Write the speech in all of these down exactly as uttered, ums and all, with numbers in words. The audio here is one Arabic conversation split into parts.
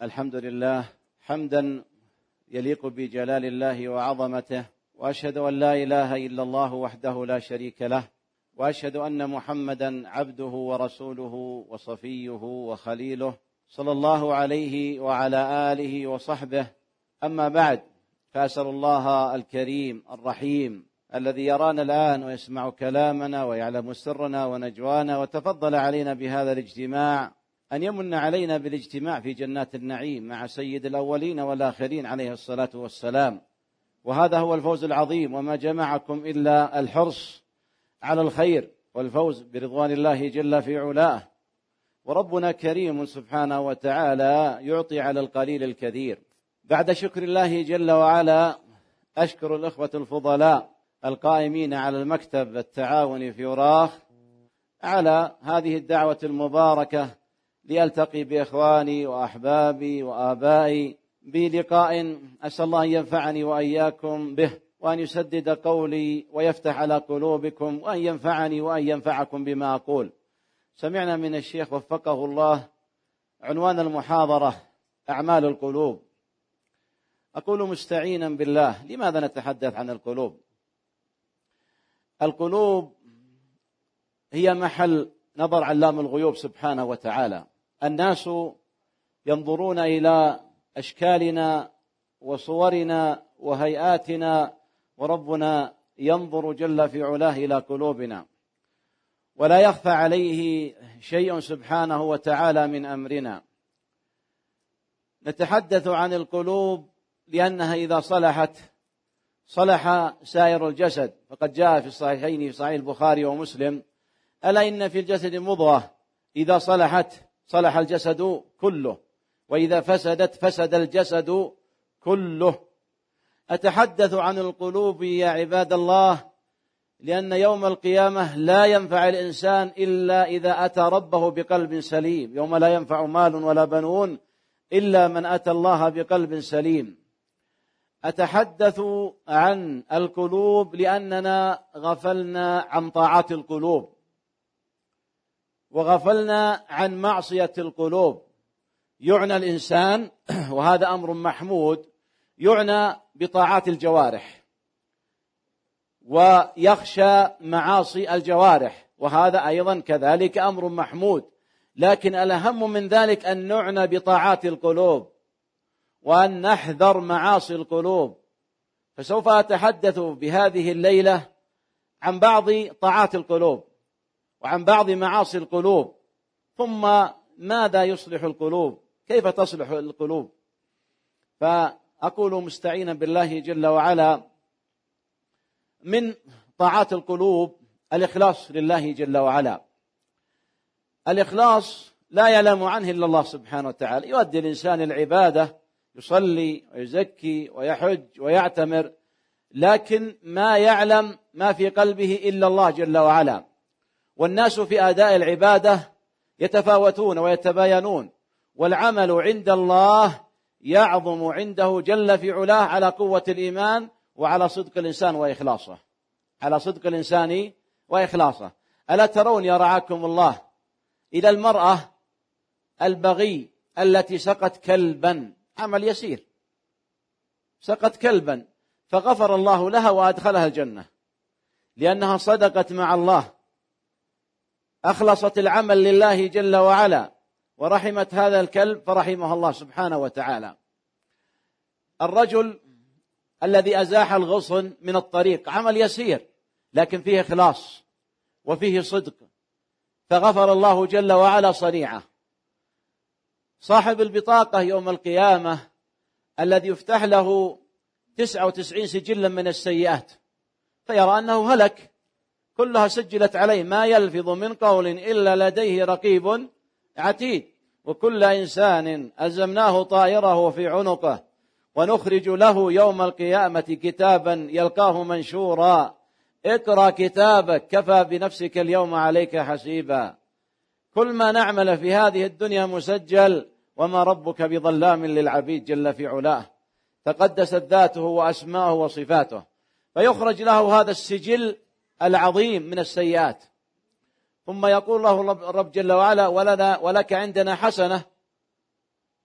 الحمد لله حمدا يليق بجلال الله وعظمته، وأشهد أن لا إله إلا الله وحده لا شريك له، وأشهد أن محمدا عبده ورسوله وصفيه وخليله صلى الله عليه وعلى آله وصحبه. أما بعد، فأسأل الله الكريم الرحيم الذي يرانا الآن ويسمع كلامنا ويعلم سرنا ونجوانا وتفضل علينا بهذا الاجتماع أن يمن علينا بالاجتماع في جنات النعيم مع سيد الأولين والآخرين عليه الصلاة والسلام. وهذا هو الفوز العظيم، وما جمعكم إلا الحرص على الخير والفوز برضوان الله جل في علاه. وربنا كريم سبحانه وتعالى يعطي على القليل الكثير. بعد شكر الله جل وعلا أشكر الإخوة الفضلاء القائمين على المكتب التعاوني في وراخ على هذه الدعوة المباركة لألتقي بإخواني وأحبابي وآبائي بلقاء أسأل الله أن ينفعني وإياكم به، وأن يسدد قولي ويفتح على قلوبكم، وأن ينفعني وأن ينفعكم بما أقول. سمعنا من الشيخ وفقه الله عنوان المحاضرة أعمال القلوب. أقول مستعينا بالله، لماذا نتحدث عن القلوب؟ القلوب هي محل نظر علام الغيوب سبحانه وتعالى. الناس ينظرون إلى أشكالنا وصورنا وهيئاتنا، وربنا ينظر جل في علاه إلى قلوبنا، ولا يخفى عليه شيء سبحانه وتعالى من أمرنا. نتحدث عن القلوب لأنها إذا صلحت صلح سائر الجسد، فقد جاء في الصحيحين في صحيح البخاري ومسلم: ألا إن في الجسد مضغة إذا صلحت صلح الجسد كله، وإذا فسدت فسد الجسد كله. أتحدث عن القلوب يا عباد الله لأن يوم القيامة لا ينفع الإنسان إلا إذا أتى ربه بقلب سليم، يوم لا ينفع مال ولا بنون إلا من أتى الله بقلب سليم. أتحدث عن القلوب لأننا غفلنا عن طاعات القلوب، وغفلنا عن معصية القلوب. يعنى الإنسان، وهذا أمر محمود، يعنى بطاعات الجوارح ويخشى معاصي الجوارح، وهذا أيضا كذلك أمر محمود. لكن الأهم من ذلك أن نعنى بطاعات القلوب وأن نحذر معاصي القلوب. فسوف أتحدث بهذه الليلة عن بعض طاعات القلوب وعن بعض معاصي القلوب، ثم ماذا يصلح القلوب، كيف تصلح القلوب. فأقول مستعينا بالله جل وعلا: من طاعات القلوب الإخلاص لله جل وعلا. الإخلاص لا يعلم عنه إلا الله سبحانه وتعالى. يؤدي الإنسان العبادة، يصلي ويزكي ويحج ويعتمر، لكن ما يعلم ما في قلبه إلا الله جل وعلا. والناس في أداء العبادة يتفاوتون ويتباينون، والعمل عند الله يعظم عنده جل في علاه على قوة الإيمان وعلى صدق الإنسان وإخلاصه، على صدق الإنسان وإخلاصه. ألا ترون يا رعاكم الله إلى المرأة البغي التي سقت كلبا، عمل يسير، سقت كلبا فغفر الله لها وأدخلها الجنة لأنها صدقت مع الله، أخلصت العمل لله جل وعلا، ورحمت هذا الكلب فرحمها الله سبحانه وتعالى. الرجل الذي أزاح الغصن من الطريق، عمل يسير لكن فيه إخلاص وفيه صدق، فغفر الله جل وعلا صنيعه. صاحب البطاقة يوم القيامة الذي يفتح له تسعة وتسعين سجلا من السيئات، فيرى أنه هلك، كلها سجلت عليه، ما يلفظ من قول إلا لديه رقيب عتيد. وكل إنسان ألزمناه طائره في عنقه ونخرج له يوم القيامة كتابا يلقاه منشورا اقرأ كتابك كفى بنفسك اليوم عليك حسيبا. كل ما نعمل في هذه الدنيا مسجل، وما ربك بظلام للعبيد جل في علاه، تقدست ذاته وأسماءه وصفاته، فيخرج له هذا السجل العظيم من السيئات. ثم يقول له الرب جل وعلا: ولنا ولك عندنا حسنة،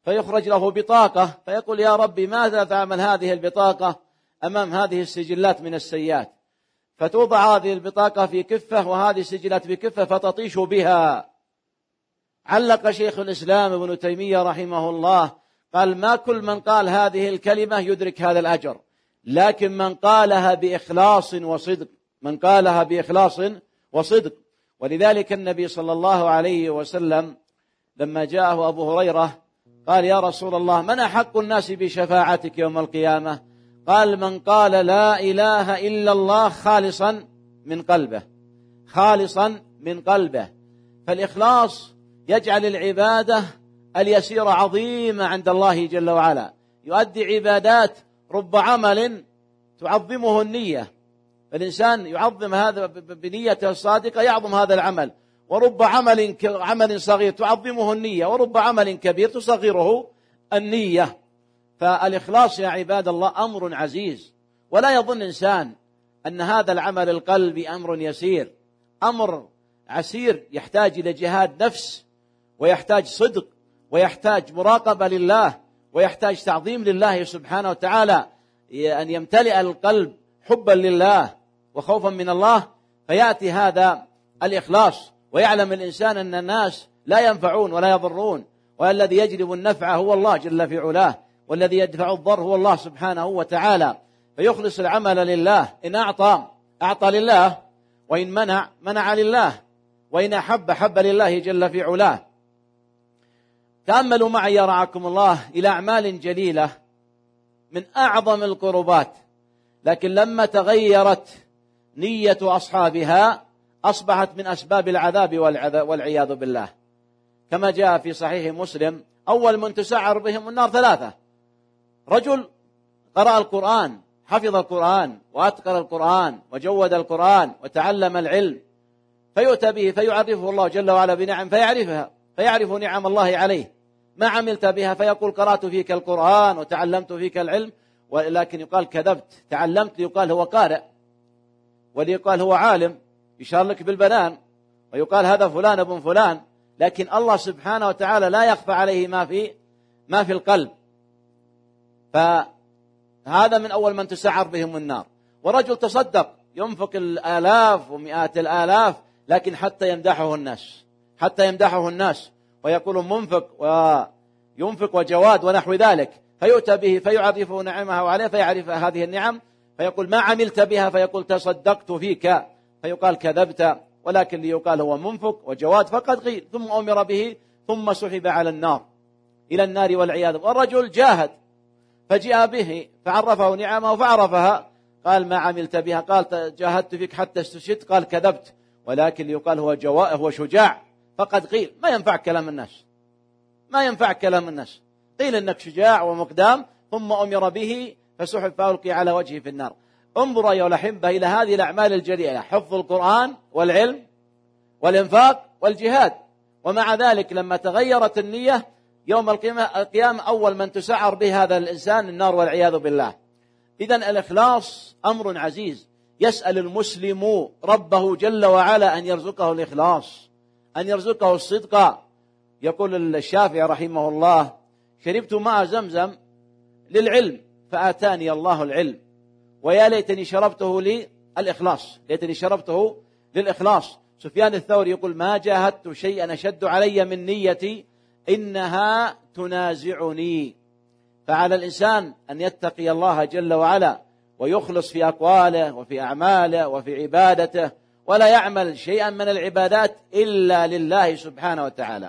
فيخرج له بطاقة فيقول يا ربي ماذا تعمل هذه البطاقة أمام هذه السجلات من السيئات، فتوضع هذه البطاقة في كفة وهذه السجلات في كفة فتطيش بها. علق شيخ الإسلام ابن تيمية رحمه الله قال ما كل من قال هذه الكلمة يدرك هذا الأجر، لكن من قالها بإخلاص وصدق، من قالها بإخلاص وصدق. ولذلك النبي صلى الله عليه وسلم لما جاءه أبو هريرة قال يا رسول الله من أحق الناس بشفاعتك يوم القيامة؟ قال من قال لا إله إلا الله خالصا من قلبه، خالصا من قلبه. فالإخلاص يجعل العبادة اليسيرة عظيمة عند الله جل وعلا، يؤدي عبادات رب عمل تعظمه النية، فالإنسان يعظم هذا بنية الصادقة يعظم هذا العمل، ورب عمل عمل صغير تعظمه النية، ورب عمل كبير تصغره النية. فالإخلاص يا عباد الله أمر عزيز، ولا يظن إنسان أن هذا العمل القلبي أمر يسير، أمر عسير يحتاج إلى جهاد نفس، ويحتاج صدق، ويحتاج مراقبة لله، ويحتاج تعظيم لله سبحانه وتعالى، أن يمتلئ القلب حبا لله وخوفا من الله، فيأتي هذا الإخلاص، ويعلم الإنسان أن الناس لا ينفعون ولا يضرون، والذي يجلب النفع هو الله جل في علاه، والذي يدفع الضر هو الله سبحانه وتعالى. فيخلص العمل لله، إن أعطى أعطى لله، وإن منع منع لله، وإن أحب حب لله جل في علاه. تأملوا معي يا رعاكم الله إلى أعمال جليلة من أعظم القربات، لكن لما تغيرت نية أصحابها أصبحت من أسباب العذاب والعياذ بالله، كما جاء في صحيح مسلم أول من تسعر بهم النار ثلاثة: رجل قرأ القرآن، حفظ القرآن وأتقن القرآن وجود القرآن وتعلم العلم، فيؤتى به فيعرفه الله جل وعلا بنعم فيعرفها، فيعرف نعم الله عليه، ما عملت بها، فيقول قرأت فيك القرآن وتعلمت فيك العلم، ولكن يقال كذبت، تعلمت يقال هو قارئ، وليقال هو عالم يشار لك بالبنان، ويقال هذا فلان ابن فلان، لكن الله سبحانه وتعالى لا يخفى عليه ما في ما في القلب. فهذا من أول من تسعر بهم النار. ورجل تصدق ينفق الآلاف ومئات الآلاف، لكن حتى يمدحه الناس، حتى يمدحه الناس ويقول منفق وينفق وجواد ونحو ذلك، فيؤتى به فيعرفه نعمه عليه فيعرف هذه النعم، فيقول ما عملت بها، فيقول تصدقت فيك، فيقال كذبت، ولكن ليقال هو منفق وجواد فقد قيل، ثم أمر به ثم سحب على النار إلى النار والعياذ. والرجل جاهد فجاء به فعرفه نعمه فعرفها، قال ما عملت بها، قال جاهدت فيك حتى استشهدت، قال كذبت، ولكن يقال هو جواء هو شجاع فقد قيل. ما ينفع كلام الناس، ما ينفع كلام الناس، قيل انك شجاع ومقدام، ثم أمر به فسحب فألقي على وجهه في النار. انظر أيها الأحبة إلى هذه الأعمال الجليلة، حفظ القرآن والعلم والإنفاق والجهاد، ومع ذلك لما تغيرت النية يوم القيامة أول من تسعر به هذا الإنسان النار والعياذ بالله. إذن الإخلاص أمر عزيز، يسأل المسلم ربه جل وعلا أن يرزقه الإخلاص، أن يرزقه الصدق. يقول الشافعي رحمه الله شربت ماء زمزم للعلم فآتاني الله العلم، ويا ليتني شربته للإخلاص، ليتني شربته للإخلاص. سفيان الثوري يقول ما جاهدت شيئا أشد علي من نيتي إنها تنازعني. فعلى الإنسان أن يتقي الله جل وعلا ويخلص في أقواله وفي أعماله وفي عبادته، ولا يعمل شيئا من العبادات إلا لله سبحانه وتعالى.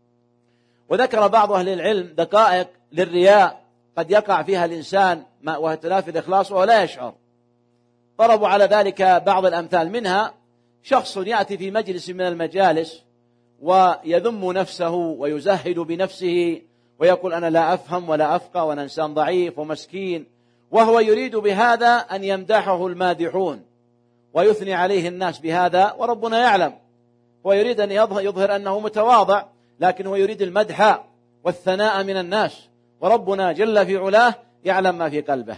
وذكر بعض أهل العلم دقائق للرياء قد يقع فيها الإنسان وهي تنافي الإخلاص وهو لا يشعر. ضربوا على ذلك بعض الأمثال، منها شخص يأتي في مجلس من المجالس ويذم نفسه ويزهد بنفسه ويقول أنا لا أفهم ولا أفقه وأنا إنسان ضعيف ومسكين، وهو يريد بهذا أن يمدحه المادحون ويثني عليه الناس بهذا، وربنا يعلم هو يريد أن يظهر أنه متواضع، لكن هو يريد المدح والثناء من الناس، وربنا جل في علاه يعلم ما في قلبه.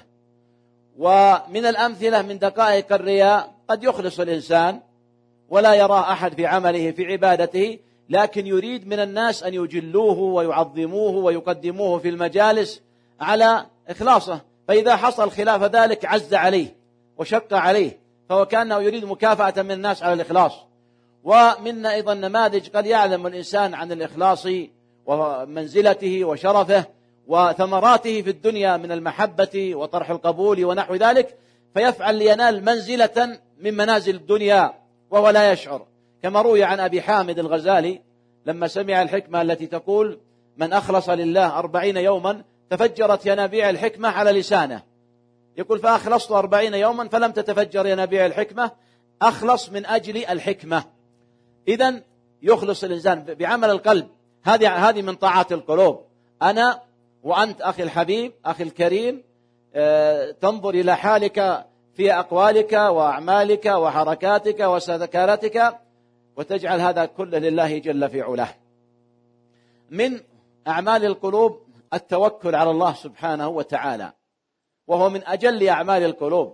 ومن الأمثلة من دقائق الرياء قد يخلص الإنسان ولا يرى أحد في عمله في عبادته، لكن يريد من الناس أن يجلوه ويعظموه ويقدموه في المجالس على إخلاصه، فإذا حصل خلاف ذلك عز عليه وشق عليه، فهو كأنه يريد مكافأة من الناس على الإخلاص. ومنا أيضا نماذج قد يعلم الإنسان عن الإخلاص ومنزلته وشرفه وثمراته في الدنيا من المحبة وطرح القبول ونحو ذلك، فيفعل لينال منزلة من منازل الدنيا وهو لا يشعر، كما روي عن أبي حامد الغزالي لما سمع الحكمة التي تقول: من أخلص لله أربعين يوما تفجرت ينابيع الحكمة على لسانه. يقول: فأخلصت أربعين يوما فلم تتفجر ينابيع الحكمة، أخلص من أجل الحكمة. إذن يخلص الإنسان بعمل القلب، هذه هذه من طاعات القلوب. أنا وأنت أخي الحبيب أخي الكريم تنظر إلى حالك في أقوالك وأعمالك وحركاتك وسكراتك وتجعل هذا كله لله جل في علاه. من أعمال القلوب التوكل على الله سبحانه وتعالى، وهو من أجل أعمال القلوب.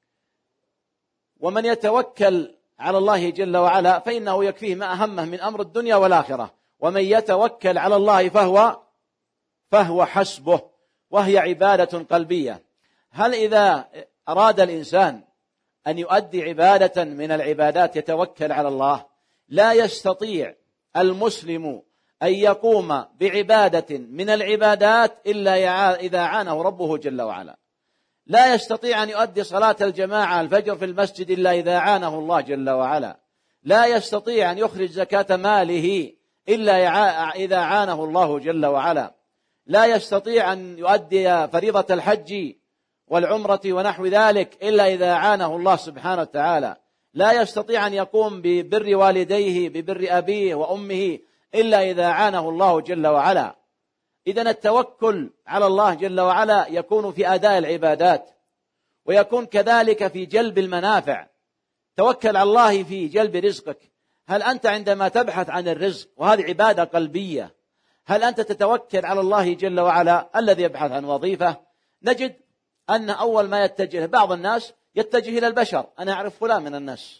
ومن يتوكل على الله جل وعلا فإنه يكفيه ما أهمه من أمر الدنيا والآخرة. ومن يتوكل على الله فهو فهو حسبه، وهي عبادة قلبية. هل إذا أراد الإنسان أن يؤدي عبادة من العبادات يتوكل على الله؟ لا يستطيع المسلم أن يقوم بعبادة من العبادات إلا إذا عانه ربه جل وعلا. لا يستطيع أن يؤدي صلاة الجماعة الفجر في المسجد إلا إذا عانه الله جل وعلا. لا يستطيع أن يخرج زكاة ماله إلا إذا عانه الله جل وعلا. لا يستطيع أن يؤدي فريضة الحج والعمرة ونحو ذلك إلا إذا عانه الله سبحانه وتعالى. لا يستطيع أن يقوم ببر والديه ببر أبيه وأمه إلا إذا عانه الله جل وعلا. إذن التوكل على الله جل وعلا يكون في أداء العبادات، ويكون كذلك في جلب المنافع. توكل على الله في جلب رزقك. هل أنت عندما تبحث عن الرزق، وهذه عبادة قلبية، هل أنت تتوكل على الله جل وعلا؟ الذي يبحث عن وظيفة نجد أن أول ما يتجه بعض الناس يتجه إلى البشر، أنا أعرف فلان من الناس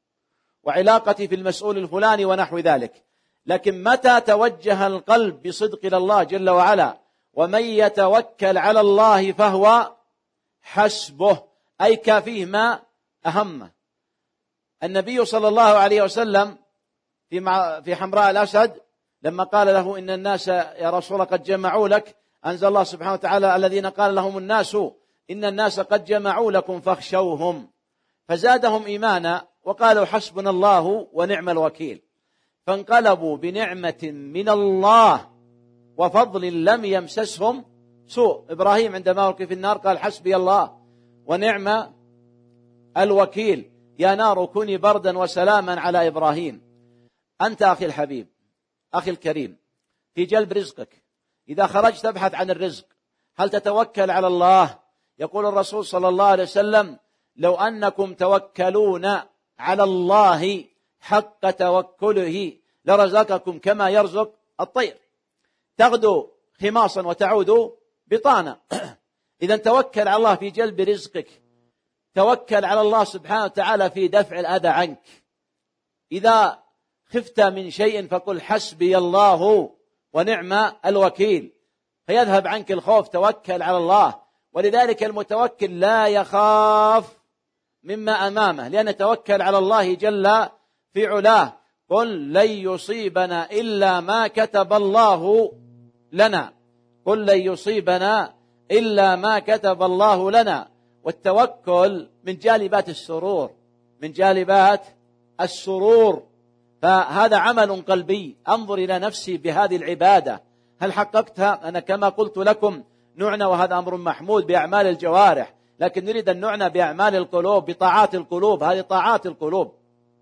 وعلاقتي في المسؤول الفلاني ونحو ذلك. لكن متى توجه القلب بصدق إلى الله جل وعلا: ومن يتوكل على الله فهو حسبه، أي كافيه ما أهمه. النبي صلى الله عليه وسلم في في حمراء الأسد لما قال له: إن الناس يا رسول الله قد جمعوا لك، أنزل الله سبحانه وتعالى: الذين قال لهم الناس إن الناس قد جمعوا لكم فاخشوهم، فزادهم إيمانا وقالوا حسبنا الله ونعم الوكيل، فانقلبوا بنعمة من الله وفضل لم يمسسهم سوء. إبراهيم عندما ألقي في النار قال: حسبي الله ونعم الوكيل، يا نار كوني بردا وسلاما على إبراهيم. أنت أخي الحبيب أخي الكريم في جلب رزقك، إذا خرجت تبحث عن الرزق، هل تتوكل على الله؟ يقول الرسول صلى الله عليه وسلم: لو أنكم توكلون على الله حق توكله لرزقكم كما يرزق الطير، تغدو خماصا وتعود بطانا. إذا توكل على الله في جلب رزقك، توكل على الله سبحانه وتعالى في دفع الأذى عنك. إذا خفت من شيء فقل حسبي الله ونعم الوكيل، فيذهب عنك الخوف. توكل على الله. ولذلك المتوكل لا يخاف مما أمامه، لأن توكل على الله جل في علاه. قل لن يصيبنا إلا ما كتب الله لنا، قل لن يصيبنا إلا ما كتب الله لنا. والتوكل من جالبات السرور، من جالبات السرور. فهذا عمل قلبي. أنظر إلى نفسي بهذه العبادة، هل حققتها؟ أنا كما قلت لكم نعنى، وهذا أمر محمود، بأعمال الجوارح، لكن نريد أن نعنى بأعمال القلوب، بطاعات القلوب. هذه طاعات القلوب،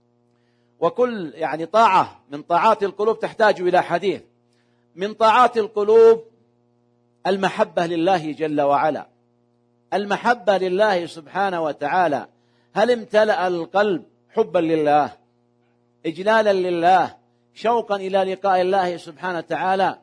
وكل يعني طاعة من طاعات القلوب تحتاج إلى حديث. من طاعات القلوب المحبة لله جل وعلا، المحبة لله سبحانه وتعالى. هل امتلأ القلب حبا لله، إجلالا لله، شوقا إلى لقاء الله سبحانه وتعالى؟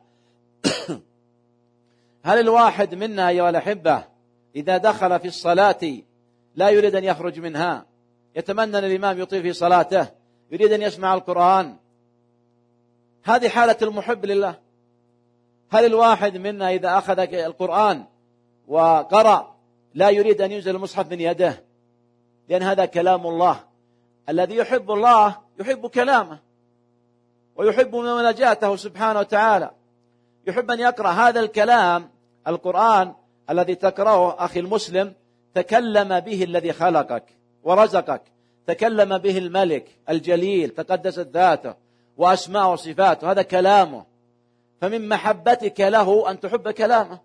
هل الواحد منا أيها الأحبة إذا دخل في الصلاة لا يريد أن يخرج منها، يتمنى أن الإمام يطيل في صلاته، يريد أن يسمع القرآن؟ هذه حالة المحب لله. هل الواحد منا إذا أخذ القرآن وقرأ لا يريد أن ينزل المصحف من يده؟ لأن هذا كلام الله. الذي يحب الله يحب كلامه ويحب مناجاته سبحانه وتعالى، يحب أن يقرأ هذا الكلام. القرآن الذي تقرأه أخي المسلم تكلم به الذي خلقك ورزقك، تكلم به الملك الجليل تقدست ذاته وأسماء وصفاته، هذا كلامه. فمن محبتك له أن تحب كلامه،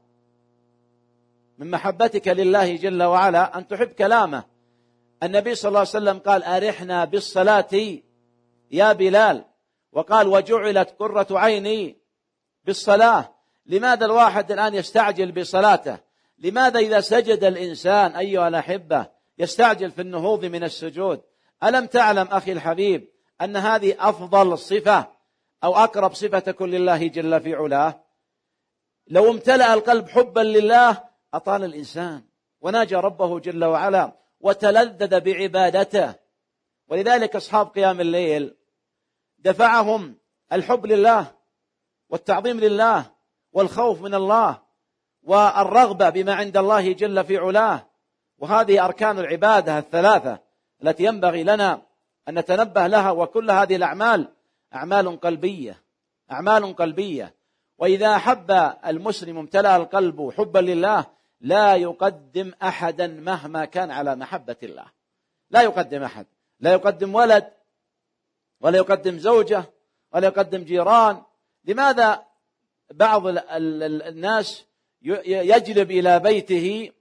من محبتك لله جل وعلا أن تحب كلامه. النبي صلى الله عليه وسلم قال: أرحنا بالصلاة يا بلال، وقال: وجعلت قرة عيني بالصلاة. لماذا الواحد الآن يستعجل بصلاته؟ لماذا إذا سجد الإنسان أيها الأحبة يستعجل في النهوض من السجود؟ ألم تعلم أخي الحبيب أن هذه أفضل صفة أو أقرب صفة تكون لله جل في علاه؟ لو امتلأ القلب حبا لله أطال الإنسان وناجى ربه جل وعلا وتلذذ بعبادته. ولذلك أصحاب قيام الليل دفعهم الحب لله والتعظيم لله والخوف من الله والرغبة بما عند الله جل في علاه. وهذه أركان العبادة الثلاثة التي ينبغي لنا أن نتنبه لها. وكل هذه الأعمال أعمال قلبية، أعمال قلبية. وإذا أحب المسلم امتلأ القلب حبا لله لا يقدم أحدا مهما كان على محبة الله، لا يقدم أحد، لا يقدم ولد ولا يقدم زوجة ولا يقدم جيران. لماذا بعض الناس يجلب إلى بيته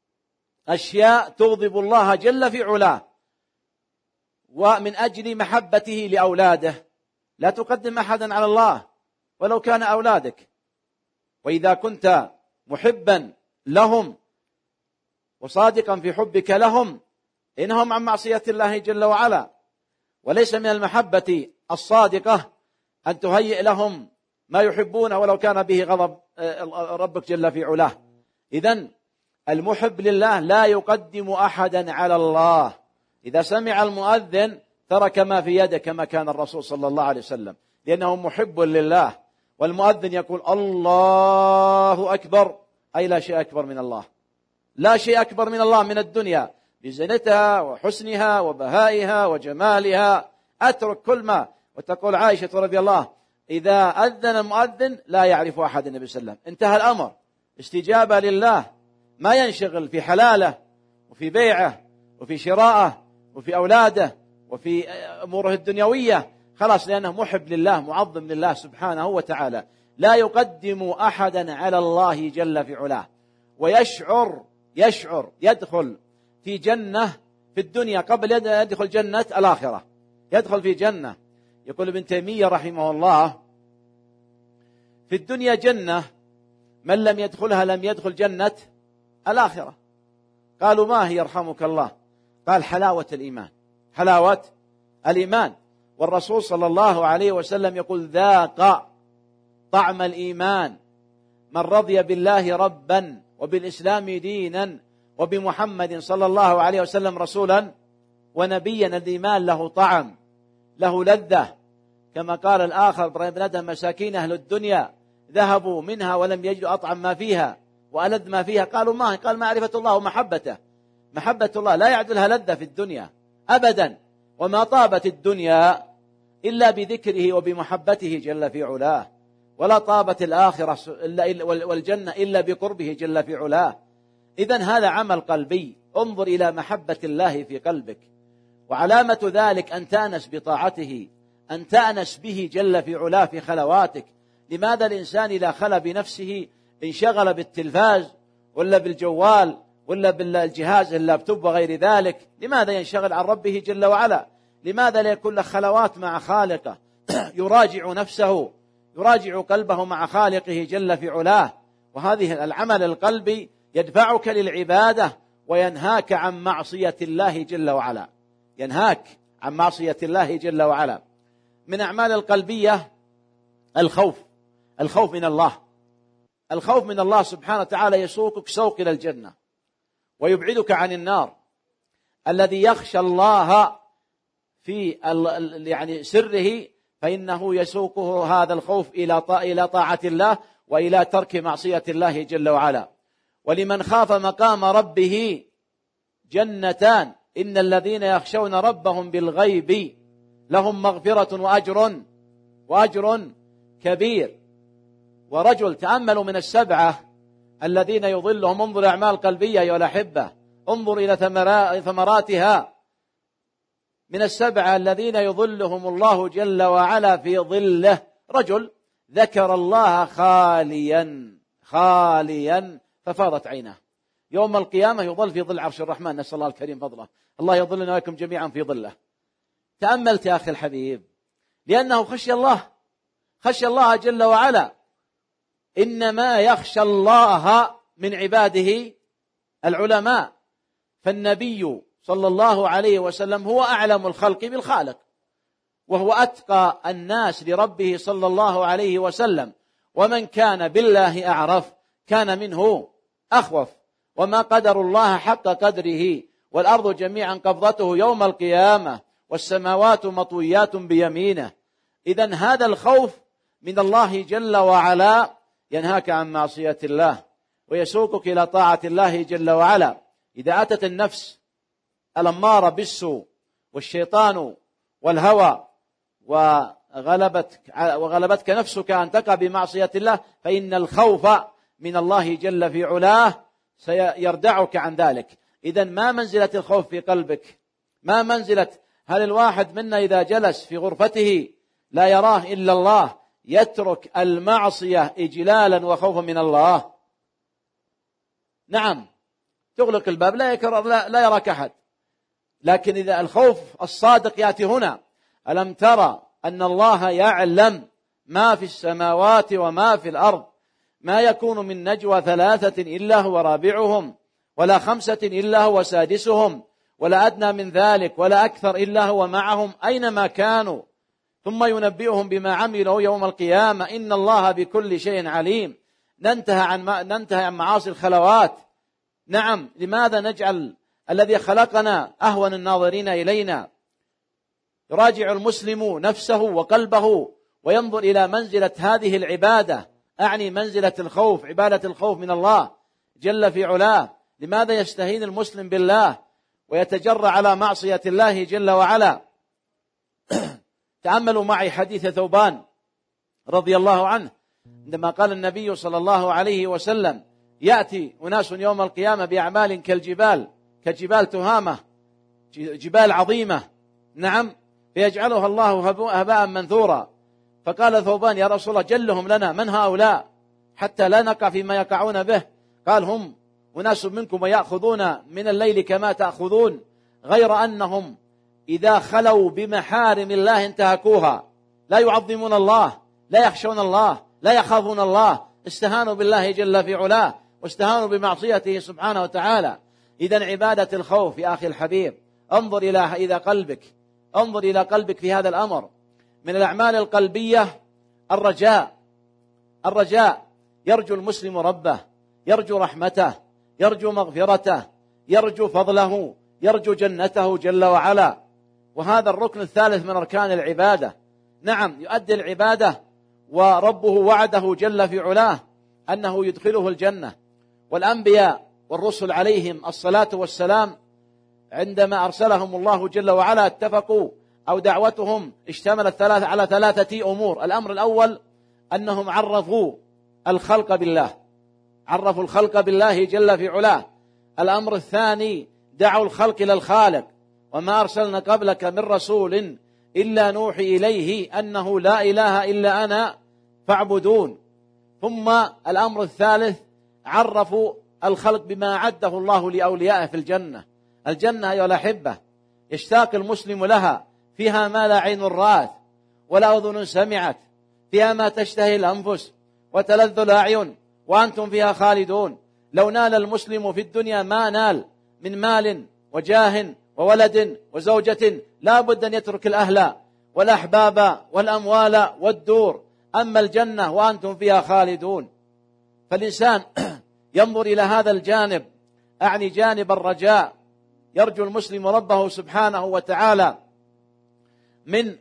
أشياء تغضب الله جل في علاه ومن أجل محبته لأولاده؟ لا تقدم أحدا على الله ولو كان أولادك. وإذا كنت محبا لهم وصادقا في حبك لهم إنهم عن معصية الله جل وعلا. وليس من المحبة الصادقة أن تهيئ لهم ما يحبون ولو كان به غضب ربك جل في علاه. إذن المحب لله لا يقدم أحدا على الله. إذا سمع المؤذن ترك ما في يده كما كان الرسول صلى الله عليه وسلم، لأنه محب لله. والمؤذن يقول: الله أكبر، أي لا شيء أكبر من الله، لا شيء أكبر من الله من الدنيا بزينتها وحسنها وبهائها وجمالها، أترك كل ما. وتقول عائشة رضي الله: إذا أذن المؤذن لا يعرف أحد النبي صلى الله عليه وسلم. انتهى الأمر، استجابة لله، ما ينشغل في حلاله وفي بيعه وفي شراءه وفي أولاده وفي أموره الدنيوية، خلاص، لأنه محب لله معظم لله سبحانه وتعالى. لا يقدم أحدا على الله جل في علاه. ويشعر يشعر يدخل في جنة في الدنيا قبل يدخل جنة الآخرة، يدخل في جنة. يقول ابن تيمية رحمه الله: في الدنيا جنة من لم يدخلها لم يدخل جنة الآخرة. قالوا: ما هي يرحمك الله؟ قال: حلاوة الإيمان، حلاوة الإيمان. والرسول صلى الله عليه وسلم يقول: ذاق طعم الإيمان من رضي بالله ربا وبالإسلام دينا وبمحمد صلى الله عليه وسلم رسولا ونبيا. الإيمان له طعم، له لذة، كما قال الآخر: ابن آدم مساكين أهل الدنيا ذهبوا منها ولم يجدوا أطعم ما فيها وألذ ما فيها. قالوا: ما؟ قال: معرفة الله ومحبته. محبة الله لا يعدلها لذة في الدنيا أبدا. وما طابت الدنيا إلا بذكره وبمحبته جل في علاه، ولا طابت الآخرة والجنة إلا بقربه جل في علاه. إذن هذا عمل قلبي. انظر إلى محبة الله في قلبك، وعلامة ذلك أن تأنس بطاعته، أن تأنس به جل في علاه في خلواتك. لماذا الإنسان إذا خلى بنفسه انشغل بالتلفاز ولا بالجوال ولا بالجهاز اللابتوب وغير ذلك؟ لماذا ينشغل عن ربه جل وعلا؟ لماذا لا يكون له خلوات مع خالقه يراجع نفسه، يراجع قلبه مع خالقه جل في علاه؟ وهذه العمل القلبي يدفعك للعبادة وينهاك عن معصية الله جل وعلا، ينهاك عن معصية الله جل وعلا. من أعمال القلبية الخوف، الخوف من الله. الخوف من الله سبحانه وتعالى يسوقك سوق إلى الجنة ويبعدك عن النار. الذي يخشى الله في يعني سره فإنه يسوقه هذا الخوف إلى طاعة الله وإلى ترك معصية الله جل وعلا. ولمن خاف مقام ربه جنتان، إن الذين يخشون ربهم بالغيب لهم مغفرة وأجر وأجر كبير. ورجل تأملوا من السبعة الذين يظلهم، انظر الأعمال قلبية يا الأحبة، انظر إلى ثمراتها. من السبعة الذين يظلهم الله جل وعلا في ظله رجل ذكر الله خاليا خاليا ففاضت عينه. يوم القيامة يظل في ظل عرش الرحمن، نسأل الله الكريم فضله، الله يظلنا وإياكم جميعا في ظله. تأملت يا أخي الحبيب، لأنه خشي الله، خشي الله جل وعلا. إنما يخشى الله من عباده العلماء، فالنبي صلى الله عليه وسلم هو أعلم الخلق بالخالق، وهو أتقى الناس لربه صلى الله عليه وسلم، ومن كان بالله أعرف كان منه أخوف. وما قدر الله حق قدره، والأرض جميعا قبضته يوم القيامة والسماوات مطويات بيمينه. إذن هذا الخوف من الله جل وعلا ينهاك عن معصية الله ويسوقك إلى طاعة الله جل وعلا. إذا أتت النفس الأمارة بالسوء والشيطان والهوى وغلبتك, وغلبتك نفسك أن تقع بمعصية الله، فإن الخوف من الله جل في علاه سيردعك عن ذلك. إذن ما منزلة الخوف في قلبك؟ ما منزلة هل الواحد منا إذا جلس في غرفته لا يراه إلا الله يترك المعصية إجلالا وخوفا من الله؟ نعم، تغلق الباب لا, لا, لا يراك أحد، لكن إذا الخوف الصادق يأتي هنا. ألم ترى أن الله يعلم ما في السماوات وما في الأرض، ما يكون من نجوى ثلاثة إلا هو رابعهم، ولا خمسة إلا هو سادسهم، ولا أدنى من ذلك ولا أكثر إلا هو معهم أينما كانوا، ثم ينبئهم بما عملوا يوم القيامة، إن الله بكل شيء عليم. ننتهى عن ننتهى عن معاصي الخلوات. نعم، لماذا نجعل الذي خلقنا أهون الناظرين إلينا؟ يراجع المسلم نفسه وقلبه وينظر إلى منزلة هذه العبادة، أعني منزلة الخوف، عبادة الخوف من الله جل في علاه. لماذا يستهين المسلم بالله ويتجرأ على معصية الله جل وعلا؟ تأملوا معي حديث ثوبان رضي الله عنه، عندما قال النبي صلى الله عليه وسلم: يأتي أناس يوم القيامة بأعمال كالجبال، كجبال تهامة، جبال عظيمة، نعم، فيجعلها الله هباء منثورا. فقال ثوبان: يا رسول الله جلهم لنا، من هؤلاء حتى لا نقع فيما يقعون به؟ قال: هم أناس منكم ويأخذون من الليل كما تأخذون، غير أنهم إذا خلوا بمحارم الله انتهكوها، لا يعظمون الله، لا يخشون الله، لا يخافون الله، استهانوا بالله جل في علاه واستهانوا بمعصيته سبحانه وتعالى. إذن عبادة الخوف يا أخي الحبيب، انظر إلى إلى قلبك، انظر إلى قلبك في هذا الأمر. من الأعمال القلبية الرجاء، الرجاء يرجو المسلم ربه، يرجو رحمته، يرجو مغفرته، يرجو فضله، يرجو جنته جل وعلا. وهذا الركن الثالث من أركان العبادة. نعم، يؤدي العبادة وربه وعده جل في علاه أنه يدخله الجنة. والأنبياء والرسل عليهم الصلاة والسلام عندما أرسلهم الله جل وعلا اتفقوا أو دعوتهم اشتملت ثلاثة على ثلاثة أمور. الأمر الأول أنهم عرفوا الخلق بالله، عرفوا الخلق بالله جل في علاه. الأمر الثاني دعوا الخلق إلى الخالق، وما أرسلنا قبلك من رسول إلا نوحي إليه أنه لا إله إلا أنا فاعبدون. ثم الأمر الثالث عرفوا الخلق بما أعده الله لأوليائه في الجنة. الجنة أيها الأحبة يشتاق المسلم لها، فيها ما لا عين رأت ولا أذن سمعت، فيها ما تشتهي الأنفس وتلذ الأعين وأنتم فيها خالدون. لو نال المسلم في الدنيا ما نال من مال وجاه وولد وزوجة لا بد أن يترك الأهل والأحباب والأموال والدور، أما الجنة وأنتم فيها خالدون. فالإنسان ينظر إلى هذا الجانب، أعني جانب الرجاء، يرجو المسلم ربه سبحانه وتعالى من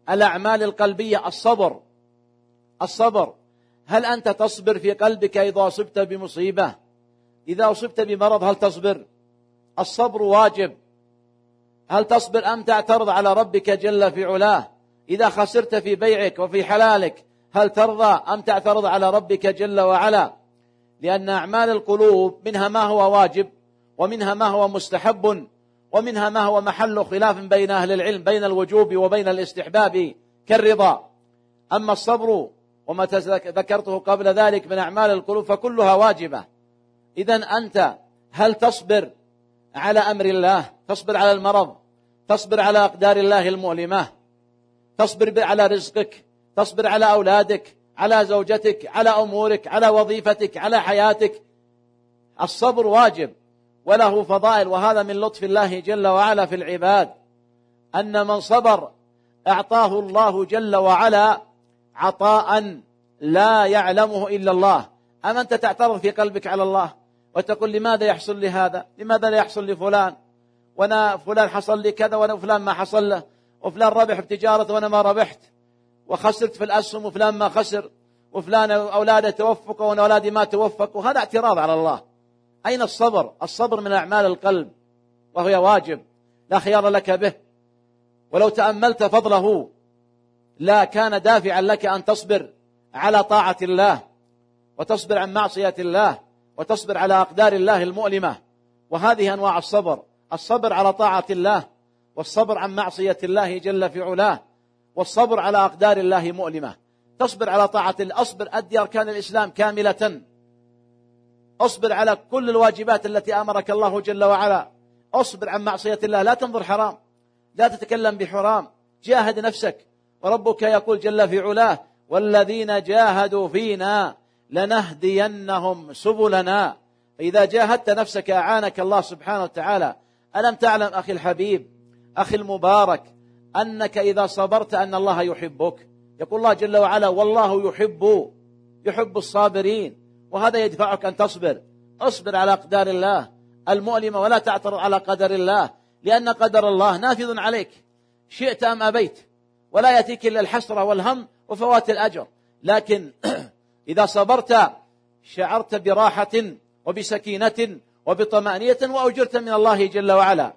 الأعمال القلبية الصبر. الصبر، هل أنت تصبر في قلبك إذا أصبت بمصيبة؟ إذا أصبت بمرض هل تصبر؟ الصبر واجب. هل تصبر أم تعترض على ربك جل في علاه؟ إذا خسرت في بيعك وفي حلالك هل ترضى أم تعترض على ربك جل وعلا؟ لأن أعمال القلوب منها ما هو واجب، ومنها ما هو مستحب، ومنها ما هو محل خلاف بين أهل العلم بين الوجوب وبين الاستحباب كالرضا. أما الصبر وما ذكرته قبل ذلك من أعمال القلوب فكلها واجبة. إذن أنت هل تصبر على أمر الله؟ تصبر على المرض، تصبر على أقدار الله المؤلمة، تصبر على رزقك، تصبر على أولادك، على زوجتك، على أمورك، على وظيفتك، على حياتك. الصبر واجب وله فضائل، وهذا من لطف الله جل وعلا في العباد، أن من صبر أعطاه الله جل وعلا عطاء لا يعلمه إلا الله. أما أنت تعترض في قلبك على الله وتقول لماذا يحصل لي هذا، لماذا لا يحصل لفلان، وانا فلان حصل لي كذا وانا فلان ما حصل له، وفلان ربح بتجارته وانا ما ربحت، وخسرت في الأسهم وفلان ما خسر، وفلان أولاده توفقوا وانا أولادي ما توفقوا. هذا اعتراض على الله. أين الصبر؟ الصبر من أعمال القلب وهو واجب لا خيار لك به، ولو تأملت فضله لا كان دافعا لك أن تصبر على طاعة الله، وتصبر عن معصية الله، وتصبر على أقدار الله المؤلمة. وهذه أنواع الصبر: الصبر على طاعة الله، والصبر عن معصية الله جل في علاه، والصبر على أقدار الله مؤلمة. تصبر على طاعة الله، أصبر أدي أركان الإسلام كاملة، أصبر على كل الواجبات التي أمرك الله جل وعلا، أصبر عن معصية الله، لا تنظر حرام، لا تتكلم بحرام، جاهد نفسك. وربك يقول جل في علاه: والذين جاهدوا فينا لنهدينهم سبلنا. فإذا جاهدت نفسك أعانك الله سبحانه وتعالى. ألم تعلم أخي الحبيب أخي المبارك أنك إذا صبرت أن الله يحبك؟ يقول الله جل وعلا: والله يحب يحب الصابرين. وهذا يدفعك أن تصبر. أصبر على أقدار الله المؤلمة ولا تعترض على قدر الله، لأن قدر الله نافذ عليك شئت أم أبيت، ولا يأتيك إلا الحسرة والهم وفوات الأجر. لكن إذا صبرت شعرت براحة وبسكينة وبطمأنينة وأجرت من الله جل وعلا.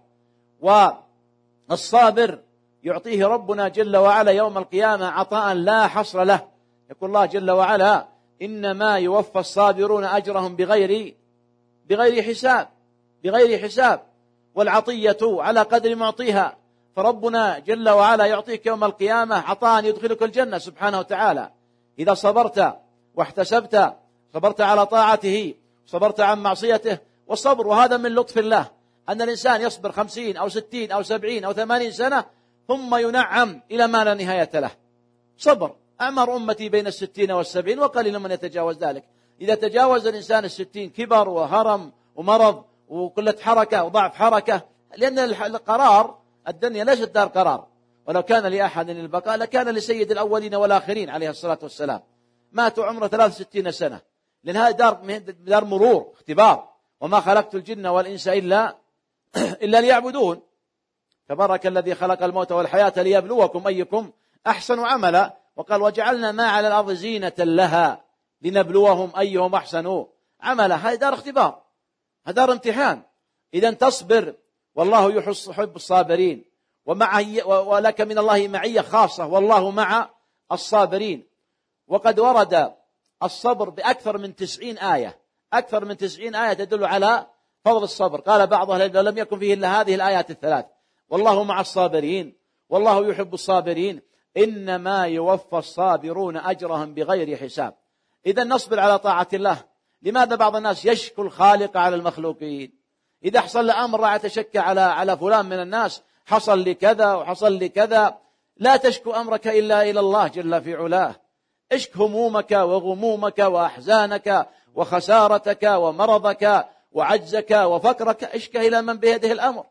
والصابر يعطيه ربنا جل وعلا يوم القيامة عطاء لا حصر له. يقول الله جل وعلا: إنما يوفى الصابرون أجرهم بغير بغير حساب بغير حساب والعطية على قدر معطيها. فربنا جل وعلا يعطيك يوم القيامة عطاء يدخلك الجنة سبحانه وتعالى إذا صبرت واحتسبت، صبرت على طاعته، صبرت عن معصيته. والصبر، وهذا من لطف الله، أن الإنسان يصبر خمسين أو ستين أو سبعين أو ثمانين سنة ثم ينعم إلى ما لا نهاية له. صبر. أعمار أمتي بين الستين والسبعين وقليل من يتجاوز ذلك. إذا تجاوز الإنسان الستين كبر وهرم ومرض وقلة حركة وضعف حركة، لأن القرار الدنيا ليست دار قرار، ولو كان لأحد البقاء لكان لسيد الأولين والآخرين عليه الصلاة والسلام. ماتوا عمره ثلاث وستين سنة، لأن هذه دار, دار مرور اختبار. وما خلقت الجن والإنس إلا إلا ليعبدون. تبارك الذي خلق الموت والحياة ليبلوكم أيكم أحسن عملا. وقال: وجعلنا ما على الأرض زينة لها لنبلوهم أيهم أحسن عملا. هذه دار اختبار، هذا دار امتحان. إذن تصبر، والله يحب الصابرين، ومع ولك من الله معية خاصة، والله مع الصابرين. وقد ورد الصبر بأكثر من تسعين آية، أكثر من تسعين آية تدل على فضل الصبر. قال بعض أهل العلم: لم يكن فيه إلا هذه الآيات الثلاث: والله مع الصابرين، والله يحب الصابرين، إنما يوفى الصابرون أجرهم بغير حساب. إذا نصبر على طاعة الله. لماذا بعض الناس يشكو الخالق على المخلوقين؟ إذا حصل أمر راح يتشكى على على فلان من الناس، حصل لي كذا وحصل لي كذا. لا تشكو أمرك إلا إلى الله جل في علاه. اشك همومك وغمومك وأحزانك وخسارتك ومرضك وعجزك وفقرك، اشك إلى من بيده الأمر.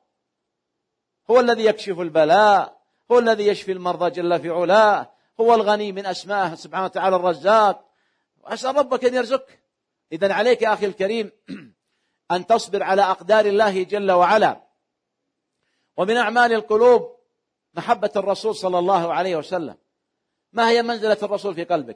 هو الذي يكشف البلاء، هو الذي يشفي المرضى جل في علاه، هو الغني من أسمائه سبحانه وتعالى الرزاق. وأسأل ربك أن يرزقك. إذن عليك أخي الكريم أن تصبر على أقدار الله جل وعلا. ومن أعمال القلوب محبة الرسول صلى الله عليه وسلم. ما هي منزلة الرسول في قلبك؟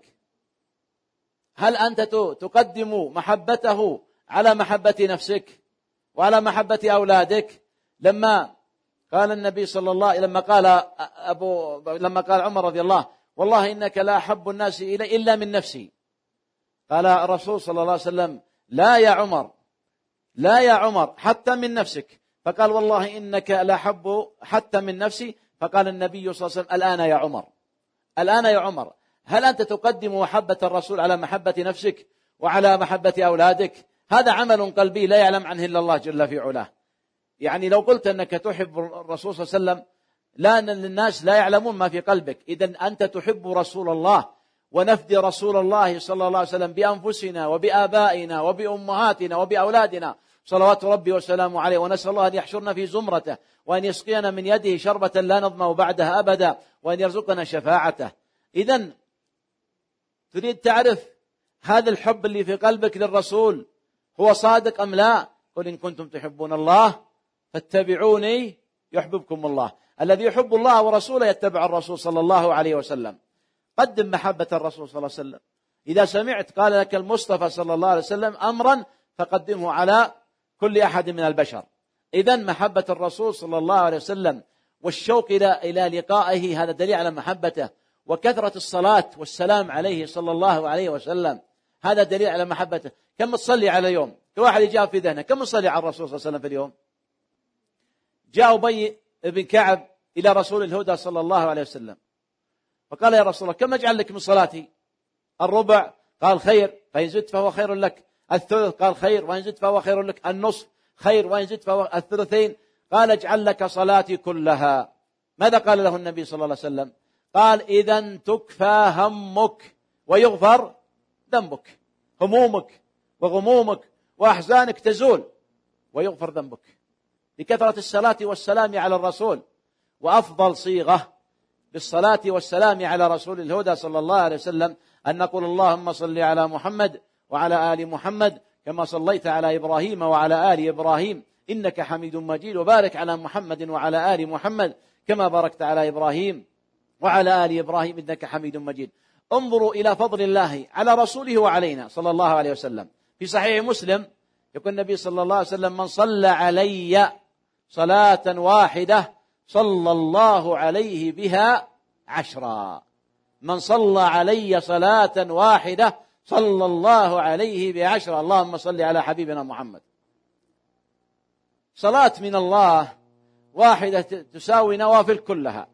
هل أنت تقدم محبته على محبة نفسك وعلى محبة أولادك؟ لما قال النبي صلى الله عليه وسلم، لما قال أبو لما قال عمر رضي الله: والله إنك لا أحب الناس إلي إلا من نفسي، قال الرسول صلى الله عليه وسلم: لا يا عمر، لا يا عمر، حتى من نفسك. فقال: والله إنك لا أحب حتى من نفسي. فقال النبي صلى الله عليه وسلم: الآن يا عمر، الآن يا عمر. هل أنت تقدم محبة الرسول على محبة نفسك وعلى محبة أولادك؟ هذا عمل قلبي لا يعلم عنه إلا الله جل في علاه. يعني لو قلت أنك تحب الرسول صلى الله عليه وسلم، لا الناس لا يعلمون ما في قلبك. إذن أنت تحب رسول الله ونفدي رسول الله صلى الله عليه وسلم بأنفسنا وبآبائنا وبأمهاتنا وبأولادنا صلوات ربي وسلامه عليه، ونسأل الله أن يحشرنا في زمرته وأن يسقينا من يده شربة لا نظمأ بعدها أبدا، وأن يرزقنا شفاعته. إذن تريد تعرف هذا الحب اللي في قلبك للرسول هو صادق أم لا؟ قل إن كنتم تحبون الله فاتبعوني يحببكم الله. الذي يحب الله ورسوله يتبع الرسول صلى الله عليه وسلم. قدم محبة الرسول صلى الله عليه وسلم. إذا سمعت قال لك المصطفى صلى الله عليه وسلم أمرا فقدمه على كل أحد من البشر. إذن محبة الرسول صلى الله عليه وسلم والشوق إلى إلى لقائه هذا دليل على محبته، وكثرة الصلاة والسلام عليه صلى الله عليه وسلم هذا دليل على محبته. كم تصلي على يوم؟ كل واحد يجاوب في ذهنه كم تصلي على الرسول صلى الله عليه وسلم في اليوم؟ جاء أبي بن كعب إلى رسول الهدى صلى الله عليه وسلم فقال: يا رسول الله كم أجعل لك من صلاتي؟ الربع؟ قال: خير، فإن زدت فهو خير لك. الثلث؟ قال: خير، وإن زدت فهو خير لك. النصف؟ خير، وإن زدت فهو الثلثين. قال: اجعل لك صلاتي كلها. ماذا قال له النبي صلى الله عليه وسلم؟ قال: إذن تكفى همك ويغفر ذنبك. همومك وغمومك وأحزانك تزول ويغفر ذنبك بكثرة الصلاة والسلام على الرسول. وأفضل صيغة بالصلاة والسلام على رسول الهدى صلى الله عليه وسلم أن نقول: اللهم صل على محمد وعلى آل محمد كما صليت على إبراهيم وعلى آل إبراهيم إنك حميد مجيد، وبارك على محمد وعلى آل محمد كما باركت على إبراهيم وعلى آل إبراهيم إنك حميد مجيد. انظروا إلى فضل الله على رسوله وعلينا صلى الله عليه وسلم. في صحيح مسلم يقول النبي صلى الله عليه وسلم: من صلى علي صلاة واحدة صلى الله عليه بها عشرا. من صلى علي صلاة واحدة صلى الله عليه بعشرة. اللهم صل على حبيبنا محمد. صلاة من الله واحدة تساوي نوافل كلها.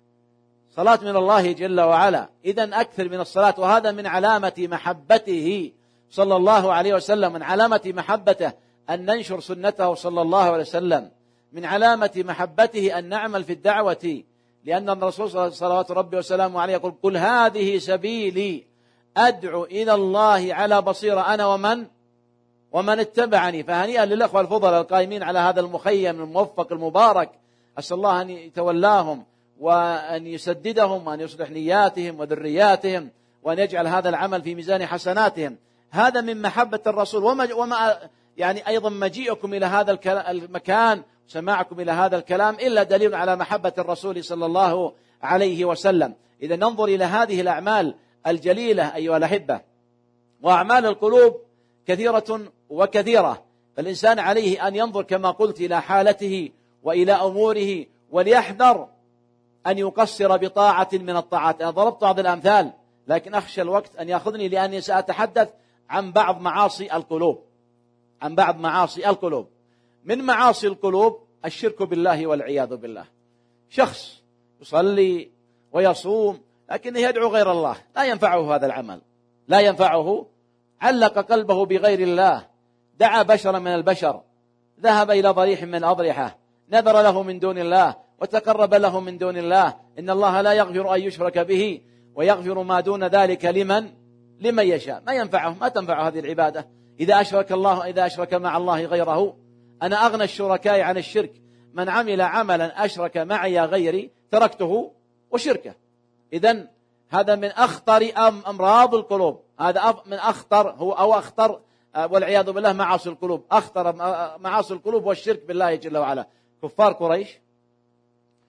صلاة من الله جل وعلا. إذن أكثر من الصلاة، وهذا من علامة محبته صلى الله عليه وسلم، من علامة محبته أن ننشر سنته صلى الله عليه وسلم، من علامة محبته أن نعمل في الدعوة، لأن الرسول صلوات ربي وسلامه عليه يقول: قل هذه سبيلي أدعو إلى الله على بصيرة أنا ومن ومن اتبعني. فهنيئا للأخوة الفضلاء القائمين على هذا المخيم الموفق المبارك، أسأل الله أن يتولاهم وأن يسددهم وأن يصلح نياتهم وذرياتهم وأن يجعل هذا العمل في ميزان حسناتهم. هذا من محبة الرسول. وما, وما يعني أيضا مجيئكم إلى هذا المكان وسماعكم إلى هذا الكلام إلا دليل على محبة الرسول صلى الله عليه وسلم. إذا ننظر إلى هذه الأعمال الجليلة أيها الأحبة، وأعمال القلوب كثيرة وكثيرة، فالإنسان عليه أن ينظر كما قلت إلى حالته وإلى أموره، وليحذر أن يقصر بطاعة من الطاعات. أنا ضربت بعض الأمثال لكن أخشى الوقت أن يأخذني، لأني سأتحدث عن بعض معاصي القلوب عن بعض معاصي القلوب. من معاصي القلوب الشرك بالله والعياذ بالله. شخص يصلي ويصوم لكنه يدعو غير الله، لا ينفعه هذا العمل، لا ينفعه. علق قلبه بغير الله، دعا بشرا من البشر، ذهب إلى ضريح من الأضرحة، نذر له من دون الله وتقرب له من دون الله. إن الله لا يغفر أن يشرك به ويغفر ما دون ذلك لمن لمن يشاء. ما ينفعه، ما تنفع هذه العبادة. إذا أشرك الله إذا أشرك مع الله غيره، أنا أغنى الشركاء عن الشرك، من عمل عملا أشرك معي غيري تركته وشركه. إذن هذا من أخطر أمراض القلوب، هذا من أخطر هو أو أخطر والعياذ بالله معاصي القلوب. أخطر معاصي القلوب والشرك بالله جل وعلا. كفار قريش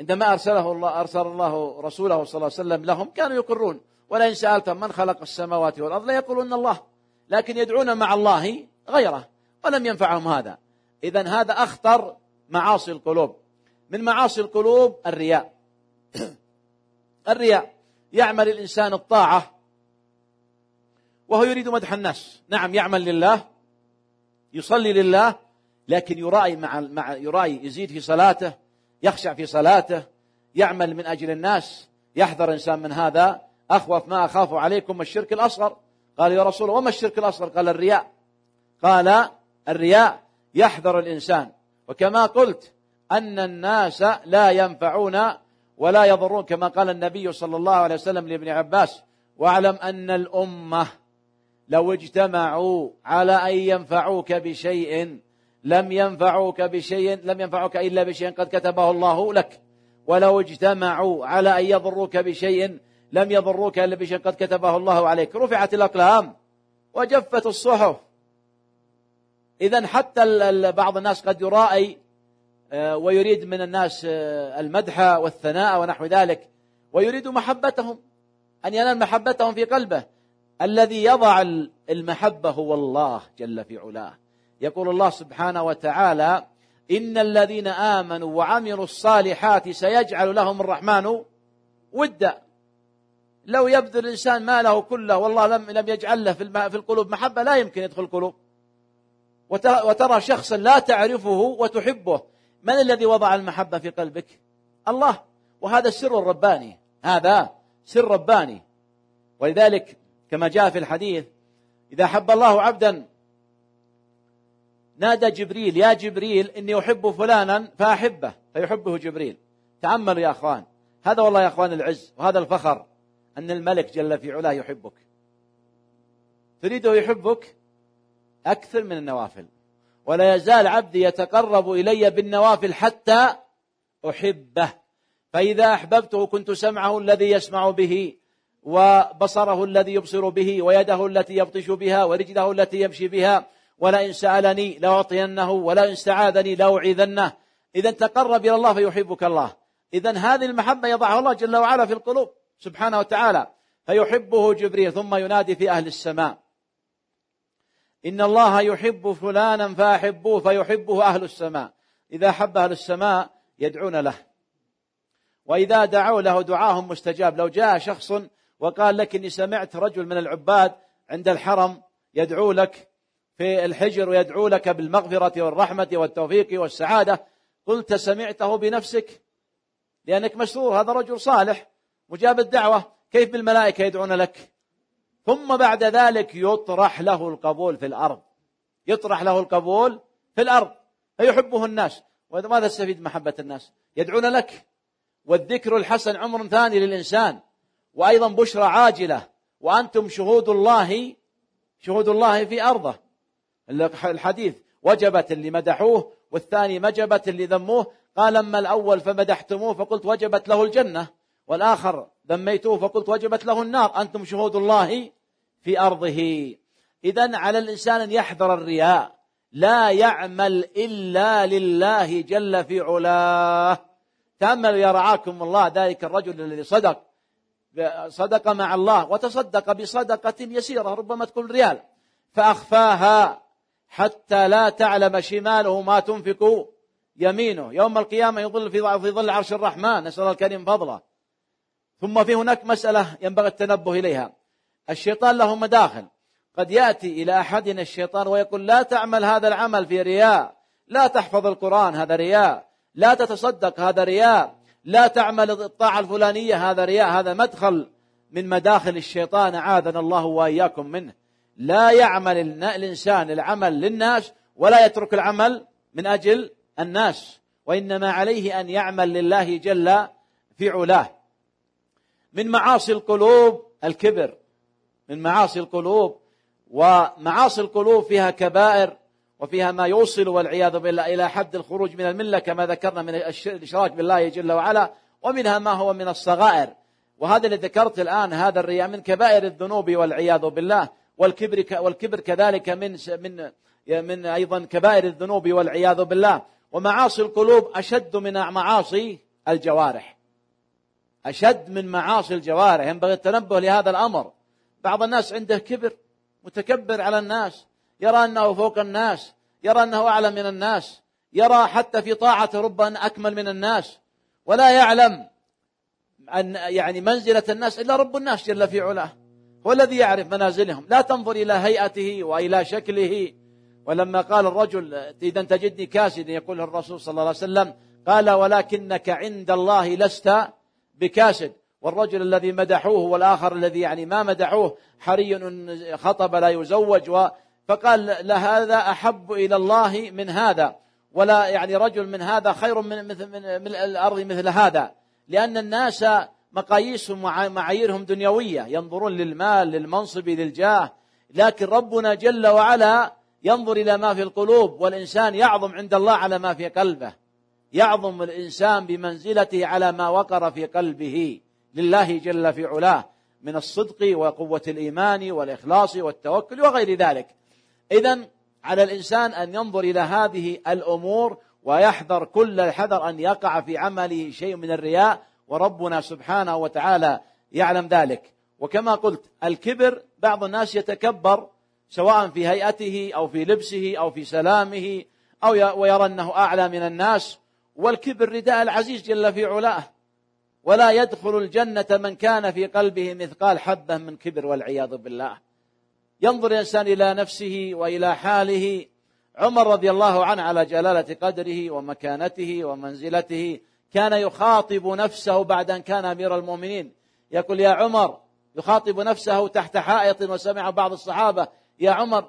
عندما أرسله الله أرسل الله رسوله صلى الله عليه وسلم لهم كانوا يقرون، ولئن سألتم من خلق السماوات والأرض ليقولون الله، لكن يدعون مع الله غيره ولم ينفعهم هذا. إذن هذا أخطر معاصي القلوب. من معاصي القلوب الرياء. الرياء يعمل الإنسان الطاعة وهو يريد مدح الناس. نعم يعمل لله، يصلي لله، لكن يرائي مع مع يرائي يزيد في صلاته، يخشع في صلاته، يعمل من أجل الناس. يحذر إنسان من هذا. أخوف ما أخاف عليكم الشرك الأصغر. قال يا رسول الله وما الشرك الأصغر؟ قال الرياء. قال الرياء يحذر الإنسان. وكما قلت أن الناس لا ينفعون ولا يضرون، كما قال النبي صلى الله عليه وسلم لابن عباس: واعلم أن الأمة لو اجتمعوا على أن ينفعوك بشيء لم ينفعوك بشيء لم ينفعوك إلا بشيء قد كتبه الله لك، ولو اجتمعوا على أن يضروك بشيء لم يضروك إلا بشيء قد كتبه الله عليك. رفعت الأقلام وجفت الصحف. إذن حتى بعض الناس قد يرائي ويريد من الناس المدح والثناء ونحو ذلك، ويريد محبتهم، أن ينال محبتهم في قلبه. الذي يضع المحبة هو الله جل في علاه. يقول الله سبحانه وتعالى: إن الذين آمنوا وعملوا الصالحات سيجعل لهم الرحمن ودا. لو يبذل الإنسان ماله كله والله لم لم يجعل له في القلوب محبة لا يمكن يدخل القلوب. وترى شخصا لا تعرفه وتحبه. من الذي وضع المحبة في قلبك؟ الله. وهذا السر الرباني، هذا سر رباني. ولذلك كما جاء في الحديث: إذا حب الله عبدا نادى جبريل: يا جبريل إني أحب فلانا فأحبه، فيحبه جبريل. تأملوا يا أخوان، هذا والله يا أخوان العز وهذا الفخر، أن الملك جل في علاه يحبك. تريده يحبك أكثر من النوافل. ولا يزال عبدي يتقرب إلي بالنوافل حتى أحبه، فإذا أحببته كنت سمعه الذي يسمع به، وبصره الذي يبصر به، ويده التي يبطش بها، ورجله التي يمشي بها، ولئن سألني لأعطينه، ولئن استعاذني لأعيذنه. إذا تقرب إلى الله فيحبك الله. إذن هذه المحبة يضعها الله جل وعلا في القلوب سبحانه وتعالى، فيحبه جبريل. ثم ينادي في أهل السماء: إن الله يحب فلانا فأحبوه، فيحبه أهل السماء. إذا حب أهل السماء يدعون له، وإذا دعوا له دعاهم مستجاب. لو جاء شخص وقال لك: إني سمعت رجل من العباد عند الحرم يدعو لك في الحجر ويدعو لك بالمغفرة والرحمة والتوفيق والسعادة، قلت سمعته بنفسك لأنك مسرور، هذا رجل صالح مجاب الدعوة، كيف بالملائكة يدعون لك؟ ثم بعد ذلك يطرح له القبول في الأرض، يطرح له القبول في الأرض فيحبه الناس. وماذا تستفيد محبة الناس؟ يدعون لك. والذكر الحسن عمر ثاني للإنسان، وأيضا بشرى عاجلة، وأنتم شهود الله شهود الله في أرضه. الحديث: وجبت اللي مدحوه، والثاني مجبت اللي ذموه. قال: أما الأول فمدحتموه فقلت وجبت له الجنة، والآخر ذميتوه فقلت وجبت له النار. أنتم شهود الله في أرضه. إذن على الإنسان أن يحذر الرياء، لا يعمل إلا لله جل في علاه. تأملوا يا رعاكم الله ذلك الرجل الذي صدق صدق مع الله، وتصدق بصدقة يسيرة ربما تكون ريال، فأخفاها حتى لا تعلم شماله ما تنفق يمينه. يوم القيامة يظل في ظل عرش الرحمن، نسأل الله الكريم فضله. ثم في هناك مسألة ينبغي التنبه إليها. الشيطان له مداخل. قد يأتي إلى أحدنا الشيطان ويقول: لا تعمل هذا العمل في رياء، لا تحفظ القرآن هذا رياء، لا تتصدق هذا رياء، لا تعمل الطاعة الفلانية هذا رياء. هذا مدخل من مداخل الشيطان، عاذنا الله وإياكم منه. لا يعمل الإنسان العمل للناس ولا يترك العمل من أجل الناس، وإنما عليه أن يعمل لله جل في علاه. من معاصي القلوب الكبر، من معاصي القلوب. ومعاصي القلوب فيها كبائر وفيها ما يوصل والعياذ بالله إلى حد الخروج من الملة كما ذكرنا من الإشراك بالله جل وعلا، ومنها ما هو من الصغائر. وهذا اللي ذكرت الآن، هذا الرياء من كبائر الذنوب والعياذ بالله. والكبر والكبر كذلك من من من أيضا كبائر الذنوب والعياذ بالله. ومعاصي القلوب أشد من معاصي الجوارح، أشد من معاصي الجوارح. ينبغي التنبه لهذا الأمر. بعض الناس عنده كبر، متكبر على الناس، يرى أنه فوق الناس، يرى أنه أعلى من الناس، يرى حتى في طاعته ربما أكمل من الناس، ولا يعلم أن يعني منزلة الناس إلا رب الناس جل في علاه، هو الذي يعرف منازلهم. لا تنظر إلى هيئته وإلى شكله. ولما قال الرجل إذا تجدني كاسدا، يقول الرسول صلى الله عليه وسلم قال ولكنك عند الله لست بكاسد. والرجل الذي مدحوه والآخر الذي يعني ما مدحوه حري أن خطب لا يزوج، و فقال لهذا أحب إلى الله من هذا، ولا يعني رجل من هذا خير من, مثل من, من الأرض مثل هذا. لأن الناس مقاييسهم ومعاييرهم دنيوية، ينظرون للمال للمنصب للجاه، لكن ربنا جل وعلا ينظر إلى ما في القلوب. والإنسان يعظم عند الله على ما في قلبه، يعظم الإنسان بمنزلته على ما وقر في قلبه لله جل في علاه من الصدق وقوة الإيمان والإخلاص والتوكل وغير ذلك. إذن على الإنسان أن ينظر إلى هذه الأمور ويحذر كل الحذر أن يقع في عمله شيء من الرياء، وربنا سبحانه وتعالى يعلم ذلك. وكما قلت الكبر، بعض الناس يتكبر سواء في هيئته أو في لبسه أو في سلامه، أو ويرى أنه أعلى من الناس. والكبر رداء العزيز جل في علاه، ولا يدخل الجنة من كان في قلبه مثقال حبة من كبر والعياذ بالله. ينظر الإنسان إلى نفسه وإلى حاله. عمر رضي الله عنه على جلالة قدره ومكانته ومنزلته كان يخاطب نفسه بعد أن كان أمير المؤمنين، يقول يا عمر، يخاطب نفسه تحت حائط وسمع بعض الصحابة يا عمر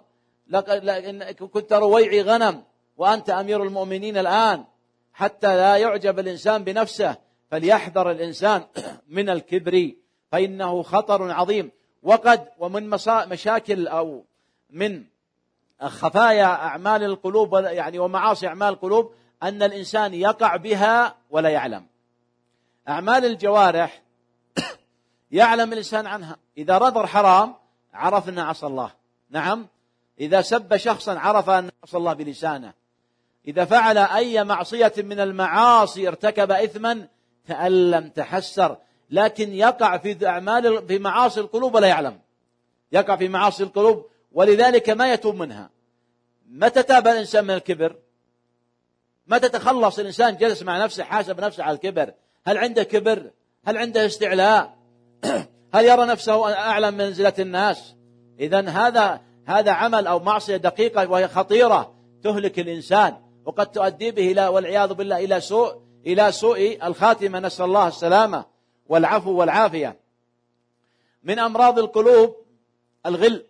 كنت رويعي غنم وأنت أمير المؤمنين الآن، حتى لا يعجب الإنسان بنفسه. فليحذر الإنسان من الكبر فإنه خطر عظيم. وقد ومن مشاكل أو من خفايا أعمال القلوب يعني ومعاصي أعمال القلوب أن الإنسان يقع بها ولا يعلم. أعمال الجوارح يعلم الإنسان عنها، إذا رضى حرام عرف أنه عصى الله، نعم، إذا سب شخصا عرف أنه عصى الله بلسانه، إذا فعل أي معصية من المعاصي ارتكب إثما تألم تحسر. لكن يقع في أعمال في معاصي القلوب ولا يعلم، يقع في معاصي القلوب ولذلك ما يتوب منها. متى تاب الإنسان من الكبر؟ متى تخلص الإنسان جلس مع نفسه حاسب نفسه على الكبر؟ هل عنده كبر؟ هل عنده استعلاء؟ هل يرى نفسه أعلى من منزلة الناس؟ إذن هذا هذا عمل أو معصية دقيقة وهي خطيرة تهلك الإنسان، وقد تؤدي به إلى والعياذ بالله إلى سوء إلى سوء الخاتمة، نسأل الله السلامة والعفو والعافية. من أمراض القلوب الغل،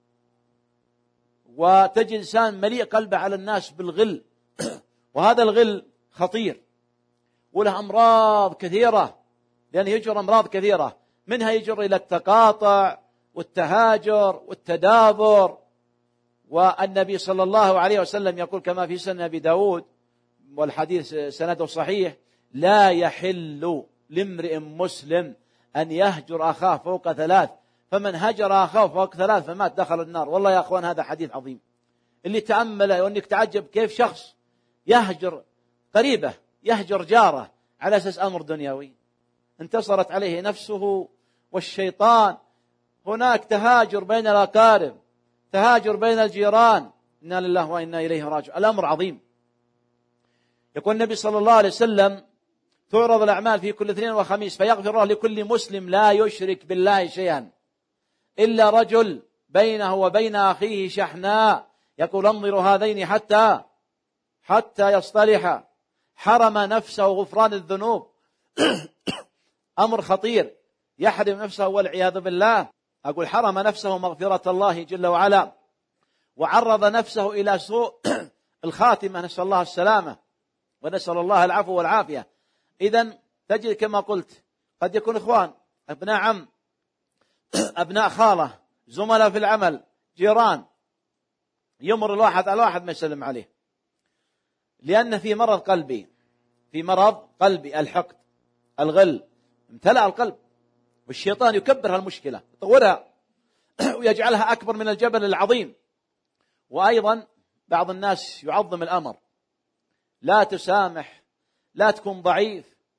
وتجد إنسان مليء قلبه على الناس بالغل، وهذا الغل خطير وله أمراض كثيرة، لأنه يجر أمراض كثيرة، منها يجر إلى التقاطع والتهاجر والتدابر. والنبي صلى الله عليه وسلم يقول كما في سنن أبي داود والحديث سنده صحيح: لا يحل لامرئ مسلم أن يهجر أخاه فوق ثلاث، فمن هجر أخاه فوق ثلاث فمات دخل النار. والله يا أخوان هذا حديث عظيم، اللي تأمله وأنك تعجب كيف شخص يهجر قريبه، يهجر جاره على أساس أمر دنيوي، انتصرت عليه نفسه والشيطان. هناك تهاجر بين الأقارب، تهاجر بين الجيران، إنا لله وإنا إليه راجعون، الأمر عظيم. يقول النبي صلى الله عليه وسلم: تعرض الأعمال في كل اثنين وخميس فيغفر الله لكل مسلم لا يشرك بالله شيئا إلا رجل بينه وبين أخيه شحناء، يقول: انظروا هذين حتى حتى يصطلحا، حرم نفسه غفران الذنوب. أمر خطير، يحرم نفسه والعياذ بالله. أقول حرم نفسه مغفرة الله جل وعلا، وعرض نفسه إلى سوء الخاتمة، نسأل الله السلامة ونسأل الله العفو والعافية. إذن تجد كما قلت قد يكون إخوان، أبناء عم، أبناء خالة، زملاء في العمل، جيران، يمر الواحد على الواحد ما يسلم عليه، لأن في مرض قلبي، في مرض قلبي، الحقد، الغل، امتلأ القلب، والشيطان يكبر هالمشكلة، يطورها ويجعلها أكبر من الجبل العظيم. وأيضا بعض الناس يعظم الأمر، لا تسامح، لا تكون ضعيف،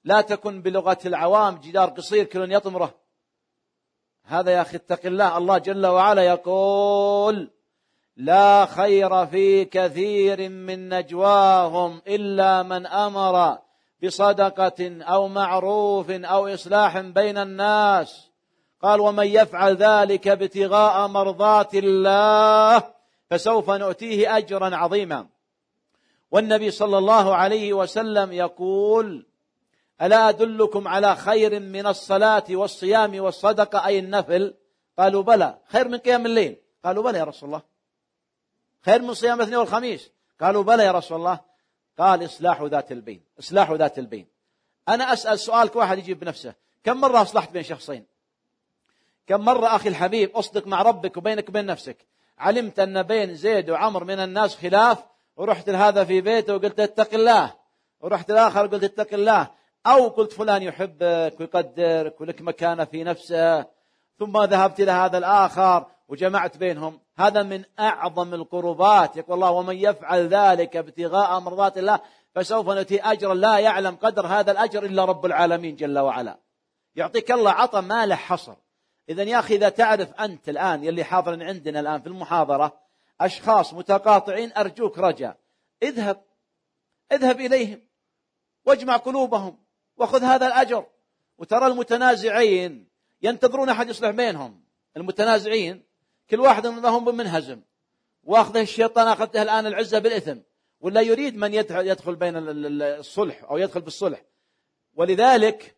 لا تكن بلغة العوام جدار قصير كل يطمره. هذا يا أخي اتق الله. الله جل وعلا يقول لا خير في كثير من نجواهم إلا من أمر بصدقة أو معروف أو إصلاح بين الناس. قال ومن يفعل ذلك ابتغاء مرضات الله فسوف نؤتيه أجرا عظيما. والنبي صلى الله عليه وسلم يقول ألا أدلكم على خير من الصلاة والصيام والصدقة أي النفل؟ قالوا بلى. خير من قيام الليل؟ قالوا بلى يا رسول الله. خير من صيام الاثنين والخميس؟ قالوا بلى يا رسول الله. قال إصلاح ذات البين. إصلاح ذات البين. أنا أسأل سؤالك واحد يجيب بنفسه، كم مرة أصلحت بين شخصين؟ كم مرة أخي الحبيب أصدق مع ربك وبينك وبين نفسك، علمت أن بين زيد وعمر من الناس خلاف، ورحت لهذا في بيته وقلت اتق الله، ورحت الآخر قلت اتق الله، أو قلت فلان يحبك ويقدرك ولك مكانة في نفسه، ثم ذهبت إلى هذا الآخر وجمعت بينهم. هذا من أعظم القربات. يقول الله ومن يفعل ذلك ابتغاء مرضات الله فسوف نؤتيه أجرا لا يعلم قدر هذا الأجر إلا رب العالمين جل وعلا. يعطيك الله عطى ما له حصر. إذن يا أخي إذا تعرف أنت الآن يلي حاضر عندنا الآن في المحاضرة أشخاص متقاطعين، أرجوك رجاء اذهب اذهب إليهم واجمع قلوبهم وخذ هذا الأجر. وترى المتنازعين ينتظرون أحد يصلح بينهم. المتنازعين كل واحد منهم منهزم، واخذه الشيطان أخذته الآن العزة بالإثم، ولا يريد من يدخل بين الصلح أو يدخل بالصلح. ولذلك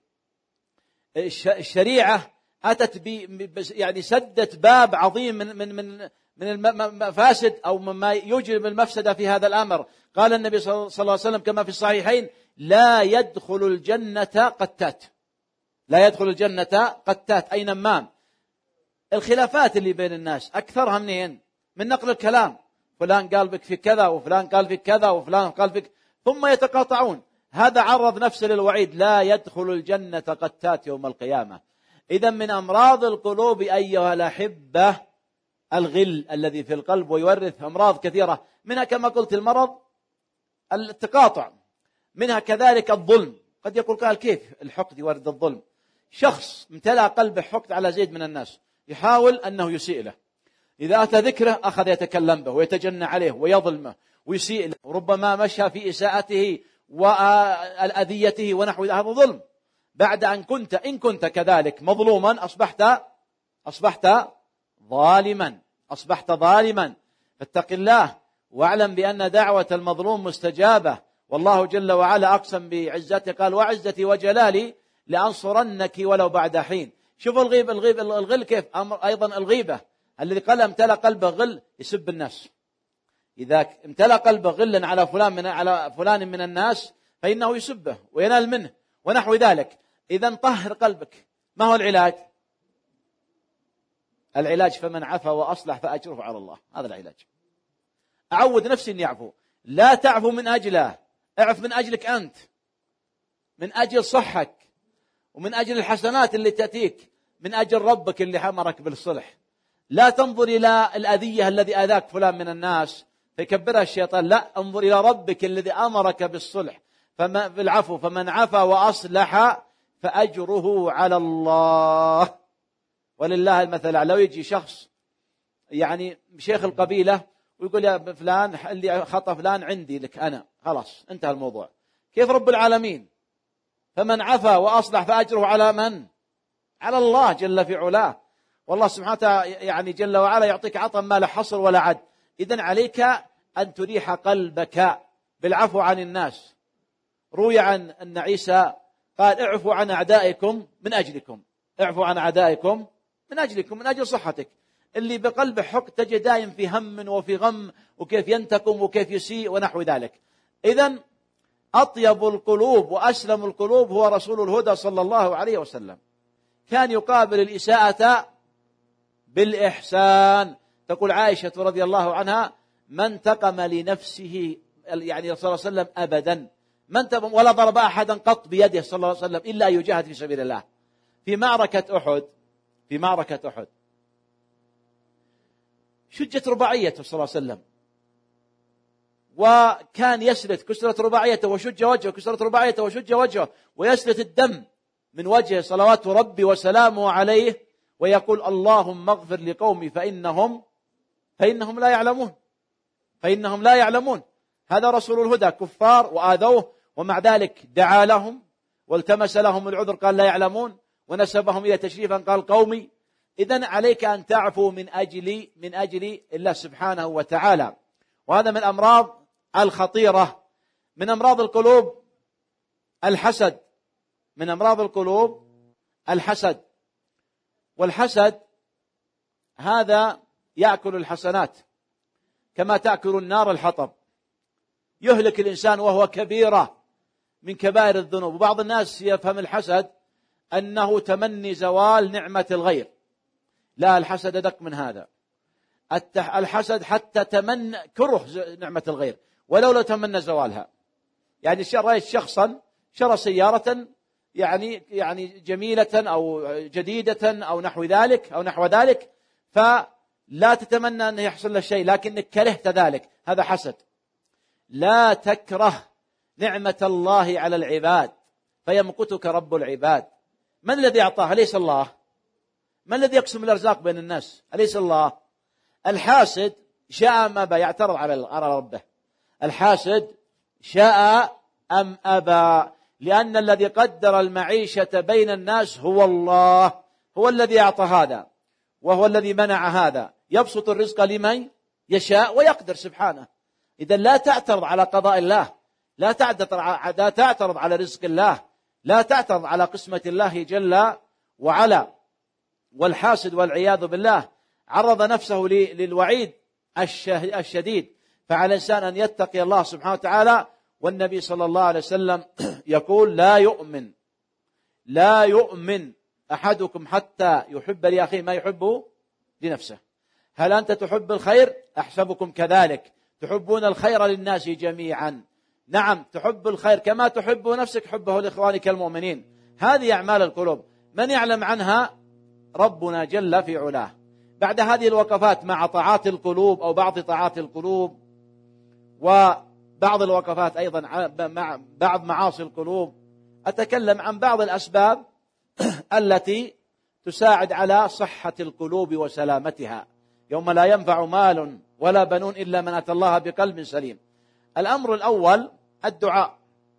الشريعة أتت ب يعني سدت باب عظيم من من من من المفاسد أو مما يوجب المفسدة في هذا الأمر. قال النبي صلى الله عليه وسلم كما في الصحيحين لا يدخل الجنة قتات. لا يدخل الجنة قتات أي نمام. الخلافات اللي بين الناس أكثرها منين؟ من نقل الكلام، فلان قال بك في كذا وفلان قال في كذا وفلان قال فيك، ثم يتقاطعون. هذا عرض نفسه للوعيد لا يدخل الجنة قتات يوم القيامة. إذا من أمراض القلوب أيها الأحبة الغل الذي في القلب، ويورث أمراض كثيرة، منها كما قلت المرض التقاطع، منها كذلك الظلم. قد يقول قال كيف الحقد يورد الظلم؟ شخص امتلأ قلبه حقد على زيد من الناس، يحاول أنه يسيء له، إذا أتى ذكره أخذ يتكلم به ويتجنى عليه ويظلمه ويسيء له، وربما مشى في إساءته والأذيته ونحو هذا ظلم. بعد أن كنت إن كنت كذلك مظلوما أصبحت أصبحت ظالما أصبحت ظالما فاتق الله واعلم بأن دعوة المظلوم مستجابة. والله جل وعلا أقسم بعزته قال وعزتي وجلالي لأنصرنك ولو بعد حين. شوف الغيب الغيب الغل كيف أمر. أيضا الغيبة الذي قال امتلأ قلبه غل يسب الناس. إذا امتلأ قلبه غلا على فلان من على فلان من الناس فإنه يسبه وينال منه ونحو ذلك. إذا طهر قلبك. ما هو العلاج؟ العلاج فمن عفا وأصلح فأجره على الله. هذا العلاج. أعود نفسي أن يعفو. لا تعفو من أجله، اعف من أجلك أنت، من أجل صحك ومن أجل الحسنات اللي تأتيك، من أجل ربك اللي حمرك بالصلح. لا تنظر إلى الأذية الذي أذاك فلان من الناس فيكبرها الشيطان، لا، انظر إلى ربك الذي أمرك بالصلح بالعفو. فمن عفا وأصلح فأجره على الله. ولله المثل. لو يجي شخص يعني شيخ القبيلة ويقول يا فلان اللي خطأ فلان عندي لك أنا، خلاص انتهى الموضوع. كيف رب العالمين؟ فمن عفا وأصلح فأجره على من؟ على الله جل في علاه. والله سبحانه وتعالى يعني جل وعلا يعطيك عطا ما لا حصر ولا عد. إذن عليك أن تريح قلبك بالعفو عن الناس. روي عن أن عيسى قال اعفوا عن أعدائكم من أجلكم، اعفوا عن أعدائكم من أجلكم، من أجل صحتك. اللي بقلبه حق تجد دائم في هم وفي غم وكيف ينتقم وكيف يسيء ونحو ذلك. إذن أطيب القلوب وأسلم القلوب هو رسول الهدى صلى الله عليه وسلم. كان يقابل الإساءة بالإحسان. تقول عائشة رضي الله عنها ما انتقم لنفسه يعني صلى الله عليه وسلم أبدا، ما انتقم ولا ضرب أحدا قط بيده صلى الله عليه وسلم إلا يجاهد في سبيل الله. في معركة أحد في معركة أحد شجت رباعيته صلى الله عليه وسلم، وكان يسلت كسرة رباعيته وشج وجهه، كسرة رباعيته وشج وجهه، ويسلت الدم من وجهه صلوات ربي وسلامه عليه، ويقول اللهم اغفر لقومي فإنهم فإنهم لا يعلمون فإنهم لا يعلمون. هذا رسول الهدى، كفار وآذوه، ومع ذلك دعا لهم والتمس لهم العذر، قال لا يعلمون، ونسبهم إلى تشريفا قال قومي. إذن عليك أن تعفو من أجل من أجل الله سبحانه وتعالى. وهذا من الأمراض الخطيرة. من أمراض القلوب الحسد، من أمراض القلوب الحسد. والحسد هذا يأكل الحسنات كما تأكل النار الحطب، يهلك الإنسان وهو كبيرة من كبائر الذنوب. وبعض الناس يفهم الحسد أنه تمني زوال نعمة الغير، لا، الحسد أدق من هذا. الحسد حتى تمنى كره نعمة الغير ولو لو تمنى زوالها. يعني رأيت شخصا شرى سيارة يعني يعني جميلة أو جديدة أو نحو ذلك أو نحو ذلك، فلا تتمنى أن يحصل له شيء، لكنك كرهت ذلك، هذا حسد. لا تكره نعمة الله على العباد فيمقتك رب العباد. من الذي أعطاها؟ أليس الله؟ من الذي يقسم الأرزاق بين الناس؟ أليس الله؟ الحاسد شاء ما أبى يعترض على ربه. الحاسد شاء أم أبى، لأن الذي قدر المعيشة بين الناس هو الله، هو الذي أعطى هذا وهو الذي منع هذا، يبسط الرزق لمن يشاء ويقدر سبحانه. إذا لا تعترض على قضاء الله، لا تعترض على رزق الله، لا تعترض على قسمة الله جل وعلا. والحاسد والعياذ بالله عرض نفسه للوعيد الشديد، فعلى الإنسان أن يتقي الله سبحانه وتعالى. والنبي صلى الله عليه وسلم يقول لا يؤمن لا يؤمن أحدكم حتى يحب لأخيه ما يحبه لنفسه. هل أنت تحب الخير؟ أحسبكم كذلك، تحبون الخير للناس جميعا. نعم، تحب الخير كما تحب نفسك، حبه لإخوانك المؤمنين. هذه أعمال القلوب، من يعلم عنها؟ ربنا جل في علاه. بعد هذه الوقفات مع طاعات القلوب أو بعض طاعات القلوب، وبعض الوقفات أيضا مع بعض معاصي القلوب، أتكلم عن بعض الأسباب التي تساعد على صحة القلوب وسلامتها، يوم لا ينفع مال ولا بنون إلا من أتى الله بقلب سليم. الأمر الأول الدعاء.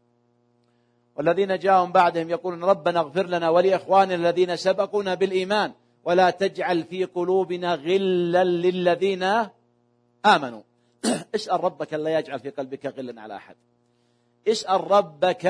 والذين جاءوا بعدهم يقولون ربنا اغفر لنا ولإخواننا الذين سبقونا بالإيمان ولا تجعل في قلوبنا غلا للذين آمنوا. اسأل ربك ألا يجعل في قلبك غلا على أحد. اسأل ربك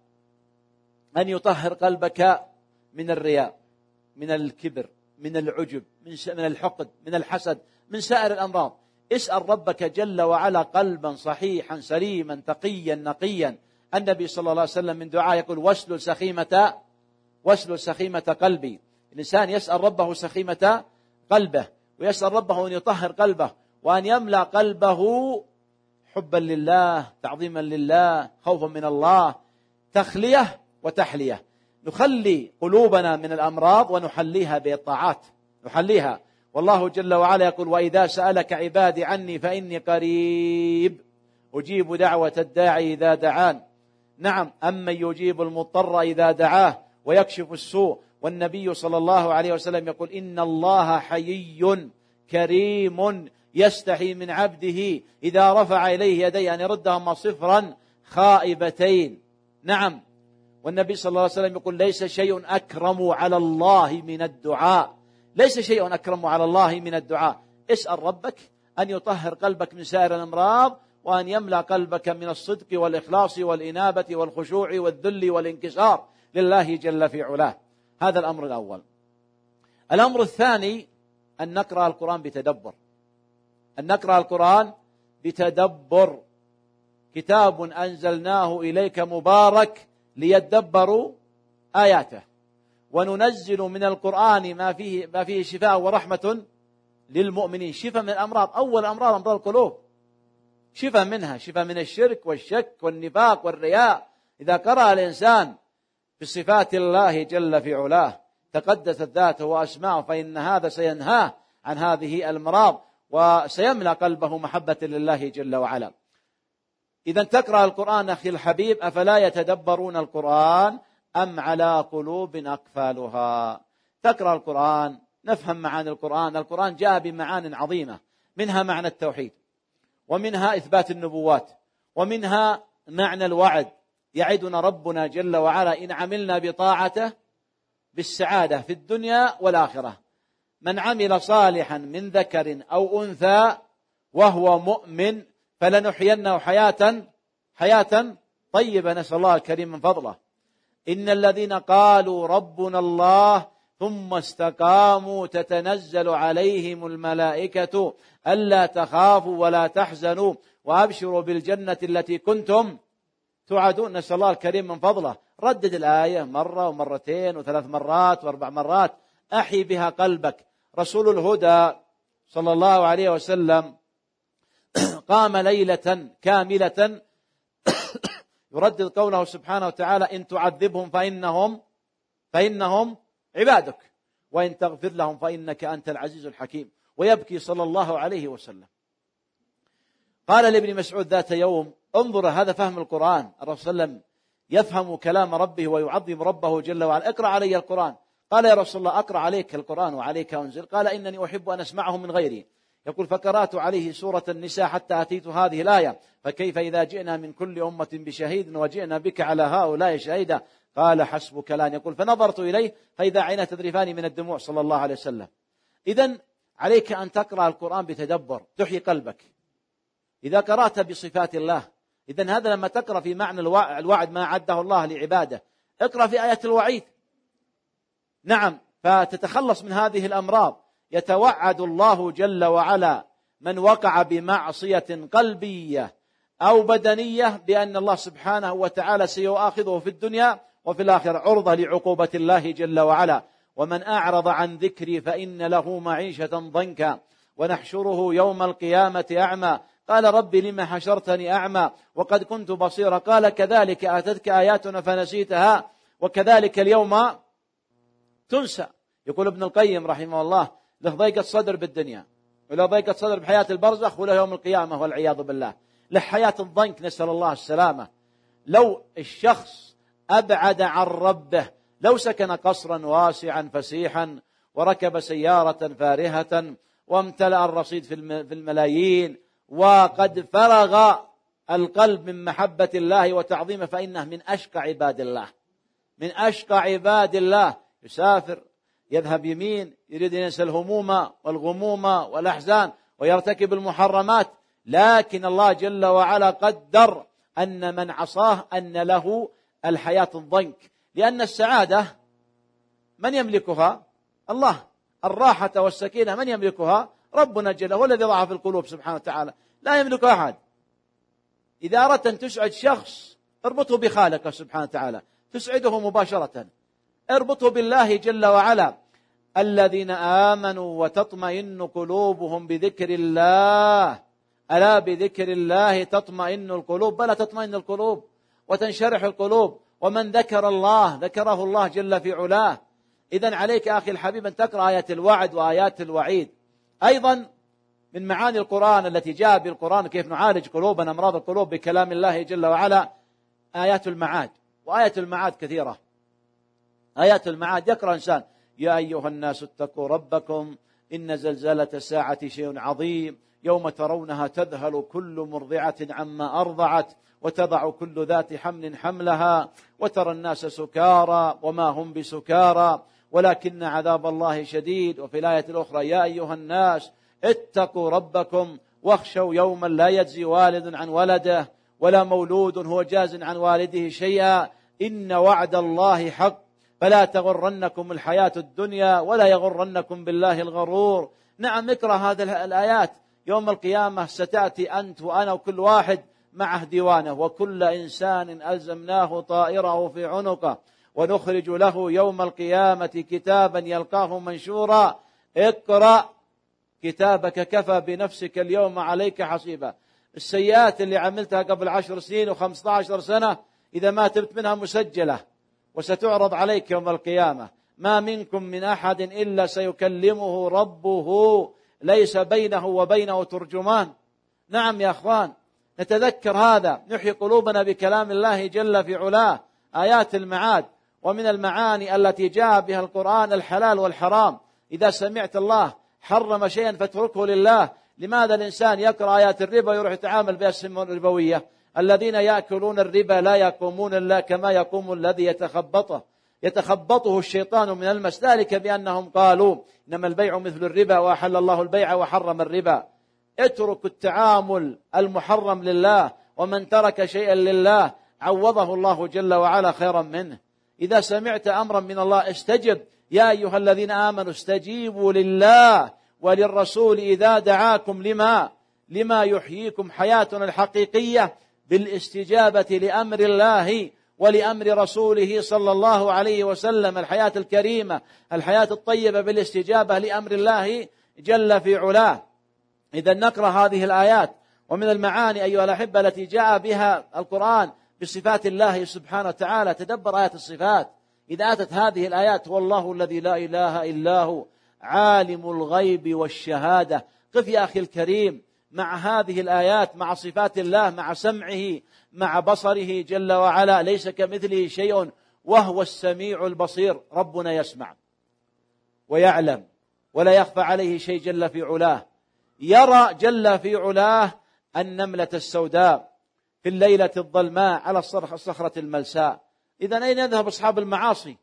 أن يطهر قلبك من الرياء، من الكبر، من العجب، من الحقد، من الحسد، من سائر الأمراض. اسأل ربك جل وعلا قلبا صحيحا سليما تقيا نقيا. النبي صلى الله عليه وسلم من دعاء يقول واسلل سخيمة واسلل سخيمة قلبي. الإنسان يسأل ربه سخيمة قلبه، ويسأل ربه أن يطهر قلبه وأن يملأ قلبه حبا لله، تعظيما لله، خوفا من الله، تخلية وتحلية. نخلي قلوبنا من الأمراض ونحليها بالطاعات، نحليها. والله جل وعلا يقول وإذا سألك عبادي عني فإني قريب أجيب دعوة الداعي إذا دعان. نعم، أمن يجيب المضطر إذا دعاه ويكشف السوء. والنبي صلى الله عليه وسلم يقول إن الله حيي كريم يستحي من عبده إذا رفع إليه يديه أن يردهما صفرا خائبتين. نعم، والنبي صلى الله عليه وسلم يقول ليس شيء أكرم على الله من الدعاء، ليس شيء أكرم على الله من الدعاء. اسأل ربك أن يطهر قلبك من سائر الأمراض، وأن يملأ قلبك من الصدق والإخلاص والإنابة والخشوع والذل والانكسار لله جل في علاه. هذا الأمر الأول. الأمر الثاني أن نقرأ القرآن بتدبر، أن نقرأ القرآن بتدبر. كتاب أنزلناه إليك مبارك ليدبروا آياته، وننزل من القرآن ما فيه ما فيه شفاء ورحمة للمؤمنين. شفاء من الأمراض، أول أمراض أمراض القلوب، شفاء منها، شفاء من الشرك والشك والنفاق والرياء. إذا قرأ الإنسان بصفات الله جل في علاه تقدست ذاته وأسماءه، فإن هذا سينهاه عن هذه الأمراض وسيملأ قلبه محبة لله جل وعلا. إذا تقرأ القرآن أخي الحبيب أفلا يتدبرون القرآن أم على قلوب أقفالها. تقرأ القرآن نفهم معاني القرآن. القرآن جاء بمعان عظيمة، منها معنى التوحيد، ومنها إثبات النبوات، ومنها معنى الوعد. يعدنا ربنا جل وعلا إن عملنا بطاعته بالسعادة في الدنيا والآخرة. من عمل صالحا من ذكر أو أنثى وهو مؤمن فلنحيينه حياة حياة طيبة، نسأل الله الكريم من فضله. إن الذين قالوا ربنا الله ثم استقاموا تتنزل عليهم الملائكة ألا تخافوا ولا تحزنوا وأبشروا بالجنة التي كنتم توعدون، نسأل الله الكريم من فضله. ردد الآية مرة ومرتين وثلاث مرات وأربع مرات، أحي بها قلبك. رسول الهدى صلى الله عليه وسلم قام ليلة كاملة يردد قوله سبحانه وتعالى إن تعذبهم فإنهم فإنهم عبادك وإن تغفر لهم فإنك أنت العزيز الحكيم، ويبكي صلى الله عليه وسلم. قال لابن مسعود ذات يوم انظر هذا فهم القرآن، الرسول صلى الله عليه وسلم يفهم كلام ربه ويعظم ربه جل وعلا. اقرأ علي القرآن. قال يا رسول الله أقرأ عليك القرآن وعليك أنزل. قال إنني أحب أن أسمعه من غيري. يقول فقرأت عليه سورة النساء حتى أتيت هذه الآية فكيف إذا جئنا من كل أمة بشهيد وجئنا بك على هؤلاء شهيدا. قال حسبك الآن. يقول فنظرت إليه فإذا عيناه تذرفان من الدموع صلى الله عليه وسلم. إذن عليك أن تقرأ القرآن بتدبر تحيي قلبك. إذا قرأت بصفات الله، إذن هذا لما تقرأ في معنى الوعد ما عده الله لعباده، اقرأ في آيات الوعيد. نعم، فتتخلص من هذه الأمراض. يتوعد الله جل وعلا من وقع بمعصية قلبية أو بدنية بأن الله سبحانه وتعالى سيؤاخذه في الدنيا وفي الآخرة عرضة لعقوبة الله جل وعلا. ومن أعرض عن ذكري فإن له معيشة ضنكا ونحشره يوم القيامة أعمى. قال رب لما حشرتني أعمى وقد كنت بصيرا. قال كذلك أتتك آياتنا فنسيتها وكذلك اليوم تنسى. يقول ابن القيم رحمه الله له ضيقة صدر بالدنيا وله ضيقة صدر بحياة البرزخ وله يوم القيامة والعياذ بالله. له حياة الضنك نسأل الله السلامة. لو الشخص أبعد عن ربه، لو سكن قصرا واسعا فسيحا وركب سيارة فارهة وامتلأ الرصيد في الملايين وقد فرغ القلب من محبة الله وتعظيمه فإنه من أشقى عباد الله، من أشقى عباد الله. يسافر يذهب يمين يريد أن ينسى الهموم والغموم والأحزان ويرتكب المحرمات، لكن الله جل وعلا قدر أن من عصاه أن له الحياة الضنك. لأن السعادة من يملكها؟ الله. الراحة والسكينة من يملكها؟ ربنا جل هو الذي ضع في القلوب سبحانه وتعالى، لا يملك أحد. إذا أردت أن تسعد شخص اربطه بخالقه سبحانه وتعالى تسعده مباشرة. اربطه بالله جل وعلا. الذين آمنوا وتطمئن قلوبهم بذكر الله ألا بذكر الله تطمئن القلوب. بلى تطمئن القلوب وتنشرح القلوب. ومن ذكر الله ذكره الله جل في علاه. إذن عليك أخي الحبيب أن تقرأ آيات الوعد وآيات الوعيد. أيضا من معاني القرآن التي جاء بالقرآن كيف نعالج قلوبنا أمراض القلوب بكلام الله جل وعلا آيات المعاد. وآيات المعاد كثيرة. آيات المعاد يقرأ إنسان يا أيها الناس اتقوا ربكم إن زلزلة الساعة شيء عظيم يوم ترونها تذهل كل مرضعة عما أرضعت وتضع كل ذات حمل حملها وترى الناس سكارى وما هم بسكارى ولكن عذاب الله شديد. وفي الآية الأخرى يا أيها الناس اتقوا ربكم واخشوا يوما لا يجزي والد عن ولده ولا مولود هو جاز عن والده شيئا إن وعد الله حق فلا تغرنكم الحياة الدنيا ولا يغرنكم بالله الغرور. نعم اقرأ هذه الآيات. يوم القيامة ستأتي أنت وأنا وكل واحد معه ديوانه وكل إنسان ألزمناه طائره في عنقه ونخرج له يوم القيامة كتابا يلقاه منشورا اقرأ كتابك كفى بنفسك اليوم عليك حصيبا. السيئات اللي عملتها قبل عشر سنين وخمسة عشر سنة إذا ما تبت منها مسجلة وستعرض عليك يوم القيامة. ما منكم من أحد إلا سيكلمه ربه ليس بينه وبينه ترجمان. نعم يا أخوان، نتذكر هذا، نحيي قلوبنا بكلام الله جل في علاه، آيات المعاد. ومن المعاني التي جاء بها القرآن الحلال والحرام. إذا سمعت الله حرم شيئا فاتركه لله. لماذا الإنسان يقرأ آيات الربا ويروح يتعامل بأسهم الربوية؟ الذين يأكلون الربا لا يقومون إلا كما يقوم الذي يتخبطه يتخبطه الشيطان من المس، ذلك بأنهم قالوا إنما البيع مثل الربا وأحل الله البيع وحرم الربا. اترك التعامل المحرم لله، ومن ترك شيئا لله عوضه الله جل وعلا خيرا منه. إذا سمعت أمرا من الله استجب. يا أيها الذين آمنوا استجيبوا لله وللرسول إذا دعاكم لما لما يحييكم. حياتنا الحقيقية بالاستجابة لأمر الله ولأمر رسوله صلى الله عليه وسلم. الحياة الكريمة، الحياة الطيبة بالاستجابة لأمر الله جل في علاه. إذا نقرأ هذه الآيات. ومن المعاني أيها الأحبة التي جاء بها القرآن بصفات الله سبحانه وتعالى، تدبر آيات الصفات. إذا أتت هذه الآيات: والله الذي لا إله إلا هو عالم الغيب والشهادة. قف يا أخي الكريم مع هذه الآيات، مع صفات الله، مع سمعه، مع بصره جل وعلا، ليس كمثله شيء وهو السميع البصير. ربنا يسمع ويعلم ولا يخفى عليه شيء جل في علاه. يرى جل في علاه النملة السوداء في الليلة الظلماء على الصخرة الملساء. إذن أين يذهب أصحاب المعاصي؟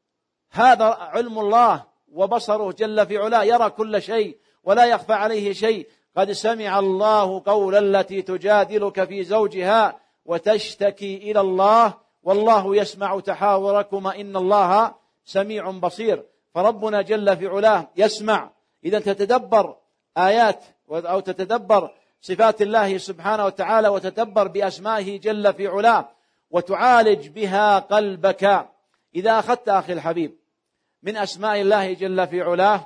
هذا علم الله وبصره جل في علاه، يرى كل شيء ولا يخفى عليه شيء. قد سمع الله قول التي تجادلك في زوجها وتشتكي إلى الله والله يسمع تحاوركما إن الله سميع بصير. فربنا جل في علاه يسمع. إذا تتدبر آيات أو تتدبر صفات الله سبحانه وتعالى وتتدبر بأسمائه جل في علاه وتعالج بها قلبك. إذا أخذت أخي الحبيب من أسماء الله جل في علاه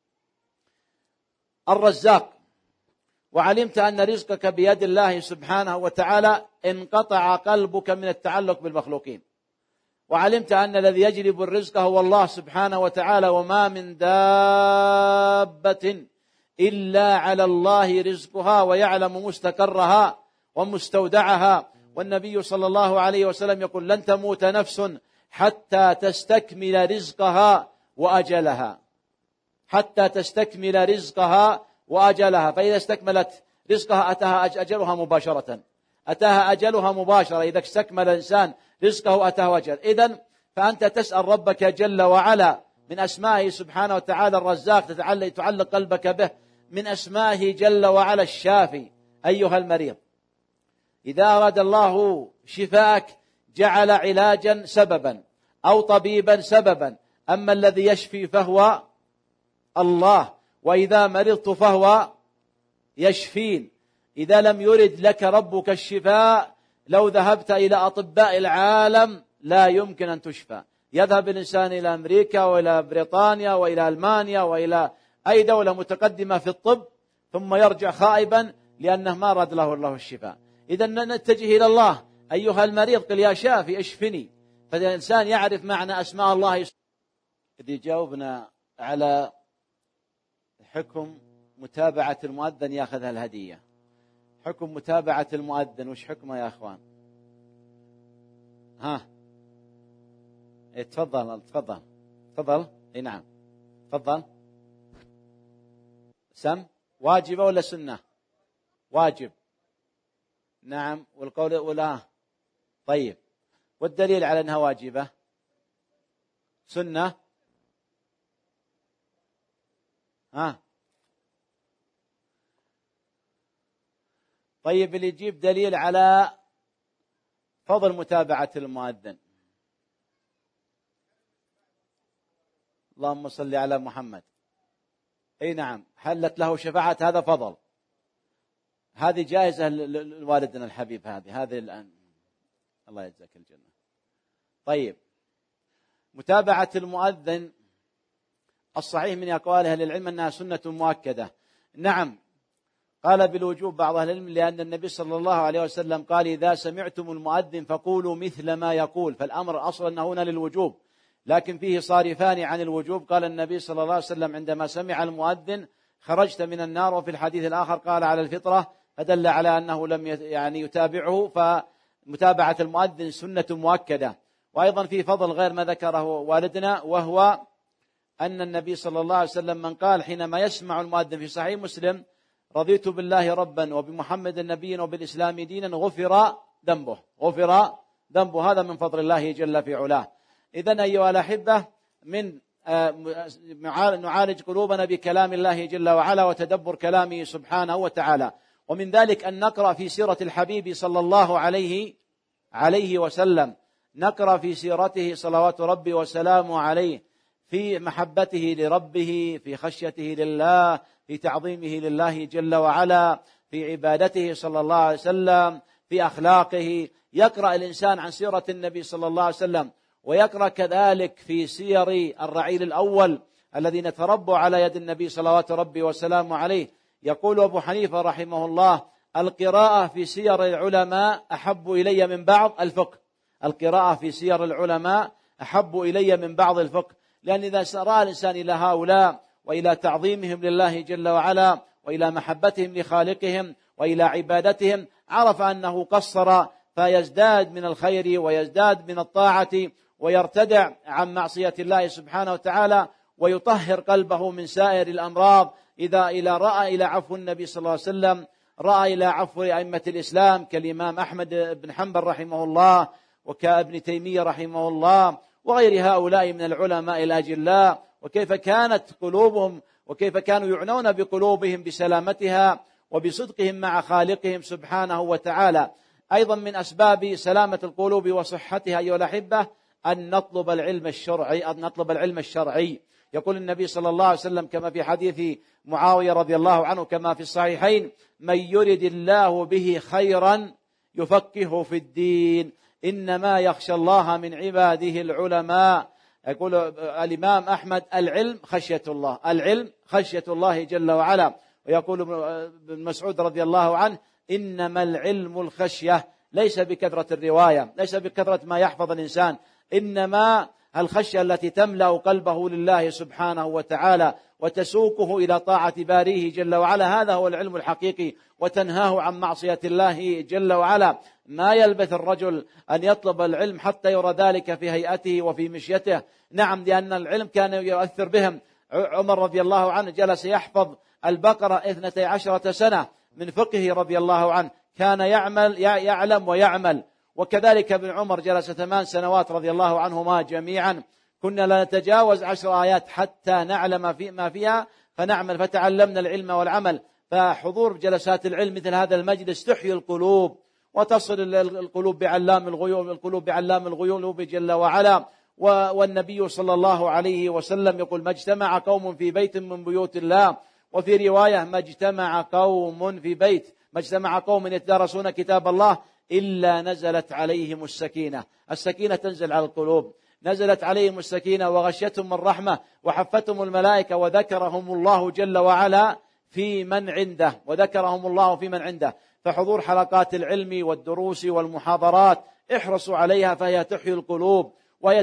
الرزاق، وعلمت أن رزقك بيد الله سبحانه وتعالى، انقطع قلبك من التعلق بالمخلوقين، وعلمت أن الذي يجلب الرزق هو الله سبحانه وتعالى. وما من دابة إلا على الله رزقها ويعلم مستقرها ومستودعها. والنبي صلى الله عليه وسلم يقول: لن تموت نفس حتى تستكمل رزقها وأجلها، حتى تستكمل رزقها وأجلها. فإذا استكملت رزقها أتاها أجلها مباشرة، أتاها أجلها مباشرة. إذا استكمل الإنسان رزقه أتاه أجل. إذن فأنت تسأل ربك جل وعلا من أسمائه سبحانه وتعالى الرزاق، تتعلق تعلق قلبك به. من أسمائه جل وعلا الشافي. أيها المريض، إذا أراد الله شفاءك جعل علاجا سببا أو طبيبا سببا، أما الذي يشفي فهو الله، وإذا مرضت فهو يشفين. إذا لم يرد لك ربك الشفاء لو ذهبت إلى أطباء العالم لا يمكن أن تشفى. يذهب الإنسان إلى أمريكا وإلى بريطانيا وإلى ألمانيا وإلى أي دولة متقدمة في الطب، ثم يرجع خائبا لأنه ما أراد له الله الشفاء. إذا نتجه إلى الله. أيها المريض قل يا شافي اشفني. فالإنسان يعرف معنى أسماء الله. إذا جاوبنا على حكم متابعة المؤذن يأخذ الهدية. حكم متابعة المؤذن وش حكمه يا أخوان؟ ها إيه تفضل تفضل تفضل. إيه نعم تفضل. سم واجبة ولا سنة؟ واجب. نعم. والقول ولا طيب. والدليل على أنها واجبة؟ سنة. ها طيب، اللي يجيب دليل على فضل متابعة المؤذن. اللهم صل على محمد. أي نعم، حلت له شفاعة، هذا فضل، هذه جائزة لوالدنا الحبيب. هذه هذه الآن الله يجزاك الجنة. طيب، متابعة المؤذن الصحيح من أقوال أهل العلم أنها سنة مؤكدة. نعم، قال بالوجوب بعض أهل العلم لأن النبي صلى الله عليه وسلم قال: إذا سمعتم المؤذن فقولوا مثل ما يقول. فالأمر أصلا أنه هنا للوجوب، لكن فيه صارفان عن الوجوب. قال النبي صلى الله عليه وسلم: عندما سمع المؤذن خرجت من النار. وفي الحديث الآخر قال: على الفطرة فدل على أنه لم يعني يتابعه، فمتابعة المؤذن سنة مؤكدة. وأيضا في فضل غير ما ذكره والدنا، وهو أن النبي صلى الله عليه وسلم من قال حينما يسمع المؤذن في صحيح مسلم: رضيت بالله ربا وبمحمد نبيا وبالإسلام دينا غفر ذنبه، غفر ذنبه. هذا من فضل الله جل في علاه. إذن أيها الأحبة، من نعالج قلوبنا بكلام الله جل وعلا وتدبر كلامه سبحانه وتعالى. ومن ذلك أن نقرأ في سيرة الحبيب صلى الله عليه عليه وسلم، نقرأ في سيرته صلوات ربي وسلامه عليه، في محبته لربه، في خشيته لله، في تعظيمه لله جل وعلا، في عبادته صلى الله عليه وسلم، في أخلاقه. يقرأ الإنسان عن سيرة النبي صلى الله عليه وسلم، ويقرأ كذلك في سير الرعيل الأول الذين تربوا على يد النبي صلوات ربي وسلامه عليه. يقول أبو حنيفة رحمه الله: القراءة في سير العلماء أحب إلي من بعض الفقه. القراءة في سير العلماء أحب إلي من بعض الفقه، لأن إذا سار الإنسان إلى هؤلاء وإلى تعظيمهم لله جل وعلا وإلى محبتهم لخالقهم وإلى عبادتهم، عرف أنه قصر، فيزداد من الخير ويزداد من الطاعة ويرتدع عن معصية الله سبحانه وتعالى، ويطهر قلبه من سائر الأمراض. إذا إلى رأى إلى عفو النبي صلى الله عليه وسلم، رأى إلى عفو أئمة الإسلام كالإمام أحمد بن حنبل رحمه الله، وكابن تيمية رحمه الله، وغير هؤلاء من العلماء الأجلاء، وكيف كانت قلوبهم وكيف كانوا يعنون بقلوبهم بسلامتها وبصدقهم مع خالقهم سبحانه وتعالى. أيضا من أسباب سلامة القلوب وصحتها أيها الأحبة أن نطلب العلم الشرعي أن نطلب العلم الشرعي. يقول النبي صلى الله عليه وسلم كما في حديث معاوية رضي الله عنه كما في الصحيحين: من يرد الله به خيرا يفقهه في الدين، إنما يخشى الله من عباده العلماء. يقول الإمام أحمد: العلم خشية الله، العلم خشية الله جل وعلا. ويقول ابن مسعود رضي الله عنه: إنما العلم الخشية، ليس بكثرة الرواية، ليس بكثرة ما يحفظ الإنسان، إنما الخشية التي تملأ قلبه لله سبحانه وتعالى وتسوقه إلى طاعة باريه جل وعلا. هذا هو العلم الحقيقي، وتنهاه عن معصية الله جل وعلا. ما يلبث الرجل أن يطلب العلم حتى يرى ذلك في هيئته وفي مشيته. نعم، لأن العلم كان يؤثر بهم. عمر رضي الله عنه جلس يحفظ البقرة اثنتي عشرة سنة من فقهه رضي الله عنه، كان يعمل يعلم ويعمل. وكذلك ابن عمر جلس ثمان سنوات رضي الله عنهما جميعا. كنا لا نتجاوز عشر آيات حتى نعلم في ما فيها فنعمل، فتعلمنا العلم والعمل. فحضور جلسات العلم مثل هذا المجلس تحيي القلوب وتصل القلوب بعلام الغيوب القلوب بعلام الغيوب جل وعلا. والنبي صلى الله عليه وسلم يقول: ما اجتمع قوم في بيت من بيوت الله، وفي رواية: ما اجتمع قوم في بيت ما اجتمع قوم يتدارسون كتاب الله إلا نزلت عليهم السكينة. السكينة تنزل على القلوب، نزلت عليهم السكينة وغشيتهم الرحمة وحفتهم الملائكة وذكرهم الله جل وعلا في من عنده وذكرهم الله في من عنده. فحضور حلقات العلم والدروس والمحاضرات احرصوا عليها، فهي تحيي القلوب وهي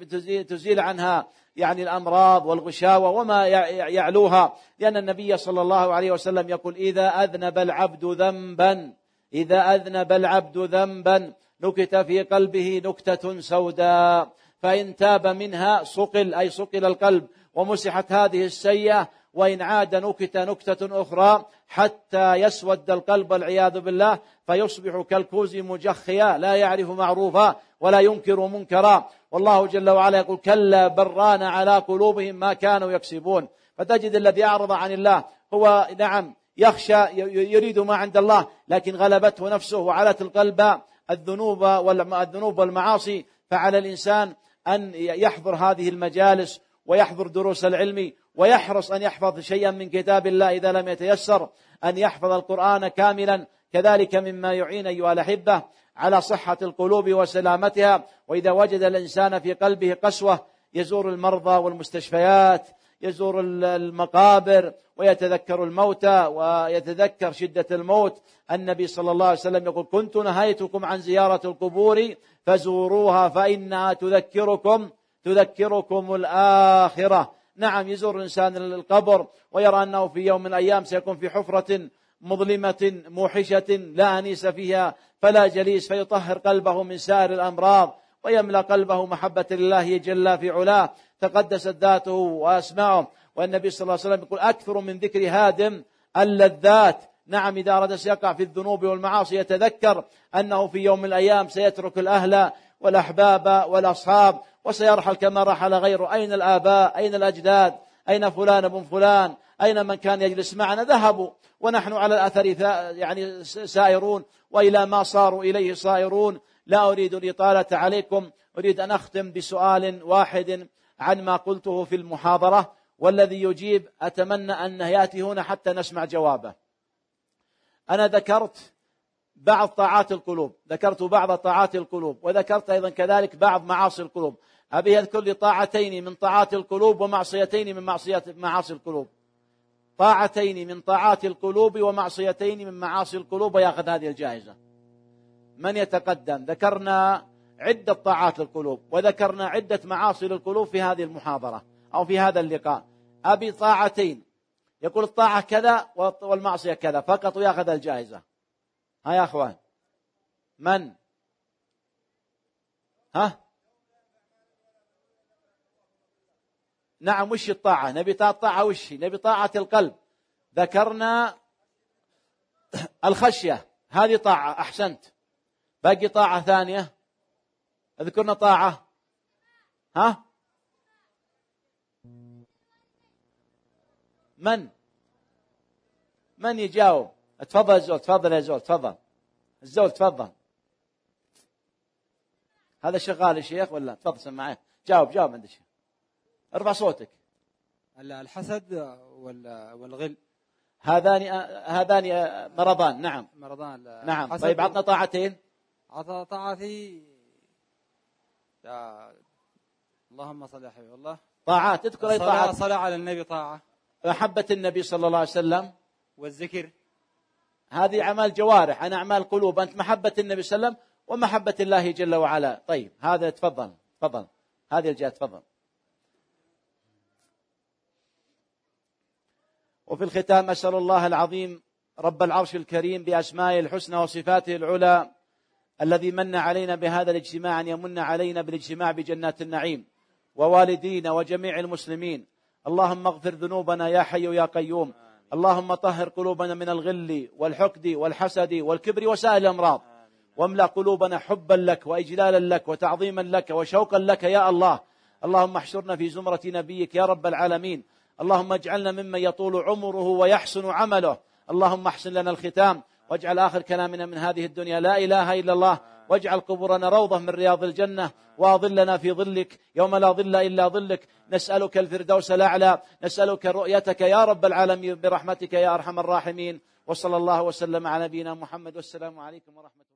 تزيل عنها يعني الأمراض والغشاوة وما يعلوها. لأن النبي صلى الله عليه وسلم يقول: إذا أذنب العبد ذنبا إذا أذنب العبد ذنبا نكت في قلبه نكتة سوداء، فإن تاب منها صقل أي صقل القلب ومسحت هذه السيئة، وإن عاد نكت نكتة أخرى حتى يسود القلب والعياذ بالله، فيصبح كالكوز مجخيا لا يعرف معروفا ولا ينكر منكرا. والله جل وعلا يقول: كلا بران على قلوبهم ما كانوا يكسبون. فتجد الذي أعرض عن الله هو نعم يخشى يريد ما عند الله، لكن غلبته نفسه وعلت القلب الذنوب والذنوب والمعاصي. فعلى الإنسان أن يحضر هذه المجالس ويحضر دروس العلم، ويحرص أن يحفظ شيئا من كتاب الله إذا لم يتيسر، أن يحفظ القرآن كاملا. كذلك مما يعين أيها الأحبة على صحة القلوب وسلامتها. وإذا وجد الإنسان في قلبه قسوة يزور المرضى والمستشفيات، يزور المقابر ويتذكر الموتى ويتذكر شدة الموت. النبي صلى الله عليه وسلم يقول: كنت نهيتكم عن زيارة القبور فزوروها فإنها تذكركم تذكركم الآخرة. نعم، يزور الإنسان القبر ويرى أنه في يوم من الأيام سيكون في حفرة مظلمة موحشة لا أنيس فيها فلا جليس، فيطهر قلبه من سائر الأمراض ويملأ قلبه محبة لله جل في علاه تقدست ذاته وأسماؤه. والنبي صلى الله عليه وسلم يقول أكثر من ذكر هادم اللذات. نعم، إذا أراد سيقع في الذنوب والمعاصي يتذكر أنه في يوم من الأيام سيترك الأهل والأحباب والأصحاب وسيرحل كما رحل غيره. أين الآباء؟ أين الأجداد؟ أين فلان بن فلان؟ أين من كان يجلس معنا؟ ذهبوا ونحن على الأثر يعني سائرون، وإلى ما صاروا إليه صائرون. لا أريد الإطالة عليكم، أريد أن أختم بسؤال واحد عن ما قلته في المحاضرة، والذي يجيب أتمنى أن يأتي هنا حتى نسمع جوابه. أنا ذكرت بعض طاعات القلوب، ذكرت بعض طاعات القلوب، وذكرت أيضا كذلك بعض معاصي القلوب. أبي يذكر لي طاعتين من طاعات القلوب ومعصيتين من معصية معاصي القلوب. طاعتين من طاعات القلوب ومعصيتين من معاصي القلوب، ويأخذ هذه الجائزة. من يتقدم؟ ذكرنا عدة طاعات القلوب وذكرنا عدة معاصي القلوب في هذه المحاضرة أو في هذا اللقاء. أبي طاعتين، يقول الطاعة كذا والمعصية كذا فقط ويأخذ الجائزة. ها يا أخوان، من؟ ها؟ نعم، وش الطاعة؟ نبي طاعة وش؟ نبي طاعة القلب. ذكرنا الخشية، هذه طاعة، أحسنت. باقي طاعة ثانية، ذكرنا طاعة. ها؟ من؟ من يجاوب؟ تفضل الزول، تفضل يا زول، تفضل الزول، تفضل. هذا شغال يا شيخ ولا؟ تفضل سمعه، جاوب جاوب عند الشيخ، ارفع صوتك. الحسد والغل، هذان هذان مرضان. نعم مرضان. نعم. طيب عطنا طاعتين. عطنا طاعتي يا اللهم صل على حبيب الله. طاعات، اذكر اي طاعات. الصلاة على النبي طاعة، محبة النبي صلى الله عليه وسلم، والذكر. هذه أعمال جوارح، أنا أعمال قلوب. أنت محبة النبي صلى الله عليه وسلم ومحبة الله جل وعلا. طيب هذا تفضل تفضل، هذه الجهة تفضل. وفي الختام أسأل الله العظيم رب العرش الكريم بأسمائه الحسنى وصفاته العلى الذي من علينا بهذا الاجتماع أن يمن علينا بالاجتماع بجنات النعيم، ووالدينا وجميع المسلمين. اللهم اغفر ذنوبنا يا حي يا قيوم. اللهم طهر قلوبنا من الغل والحقد والحسد والكبر وسائر الأمراض، واملأ قلوبنا حبا لك وإجلالا لك وتعظيما لك وشوقا لك يا الله. اللهم احشرنا في زمرة نبيك يا رب العالمين. اللهم اجعلنا ممن يطول عمره ويحسن عمله. اللهم احسن لنا الختام، واجعل آخر كلامنا من هذه الدنيا لا إله إلا الله، واجعل قبورنا روضة من رياض الجنة، وأظلنا في ظلك يوم لا ظل إلا ظلك. نسألك الفردوس الأعلى، نسألك رؤيتك يا رب العالمين برحمتك يا أرحم الراحمين. وصلى الله وسلم على نبينا محمد، والسلام عليكم ورحمة الله.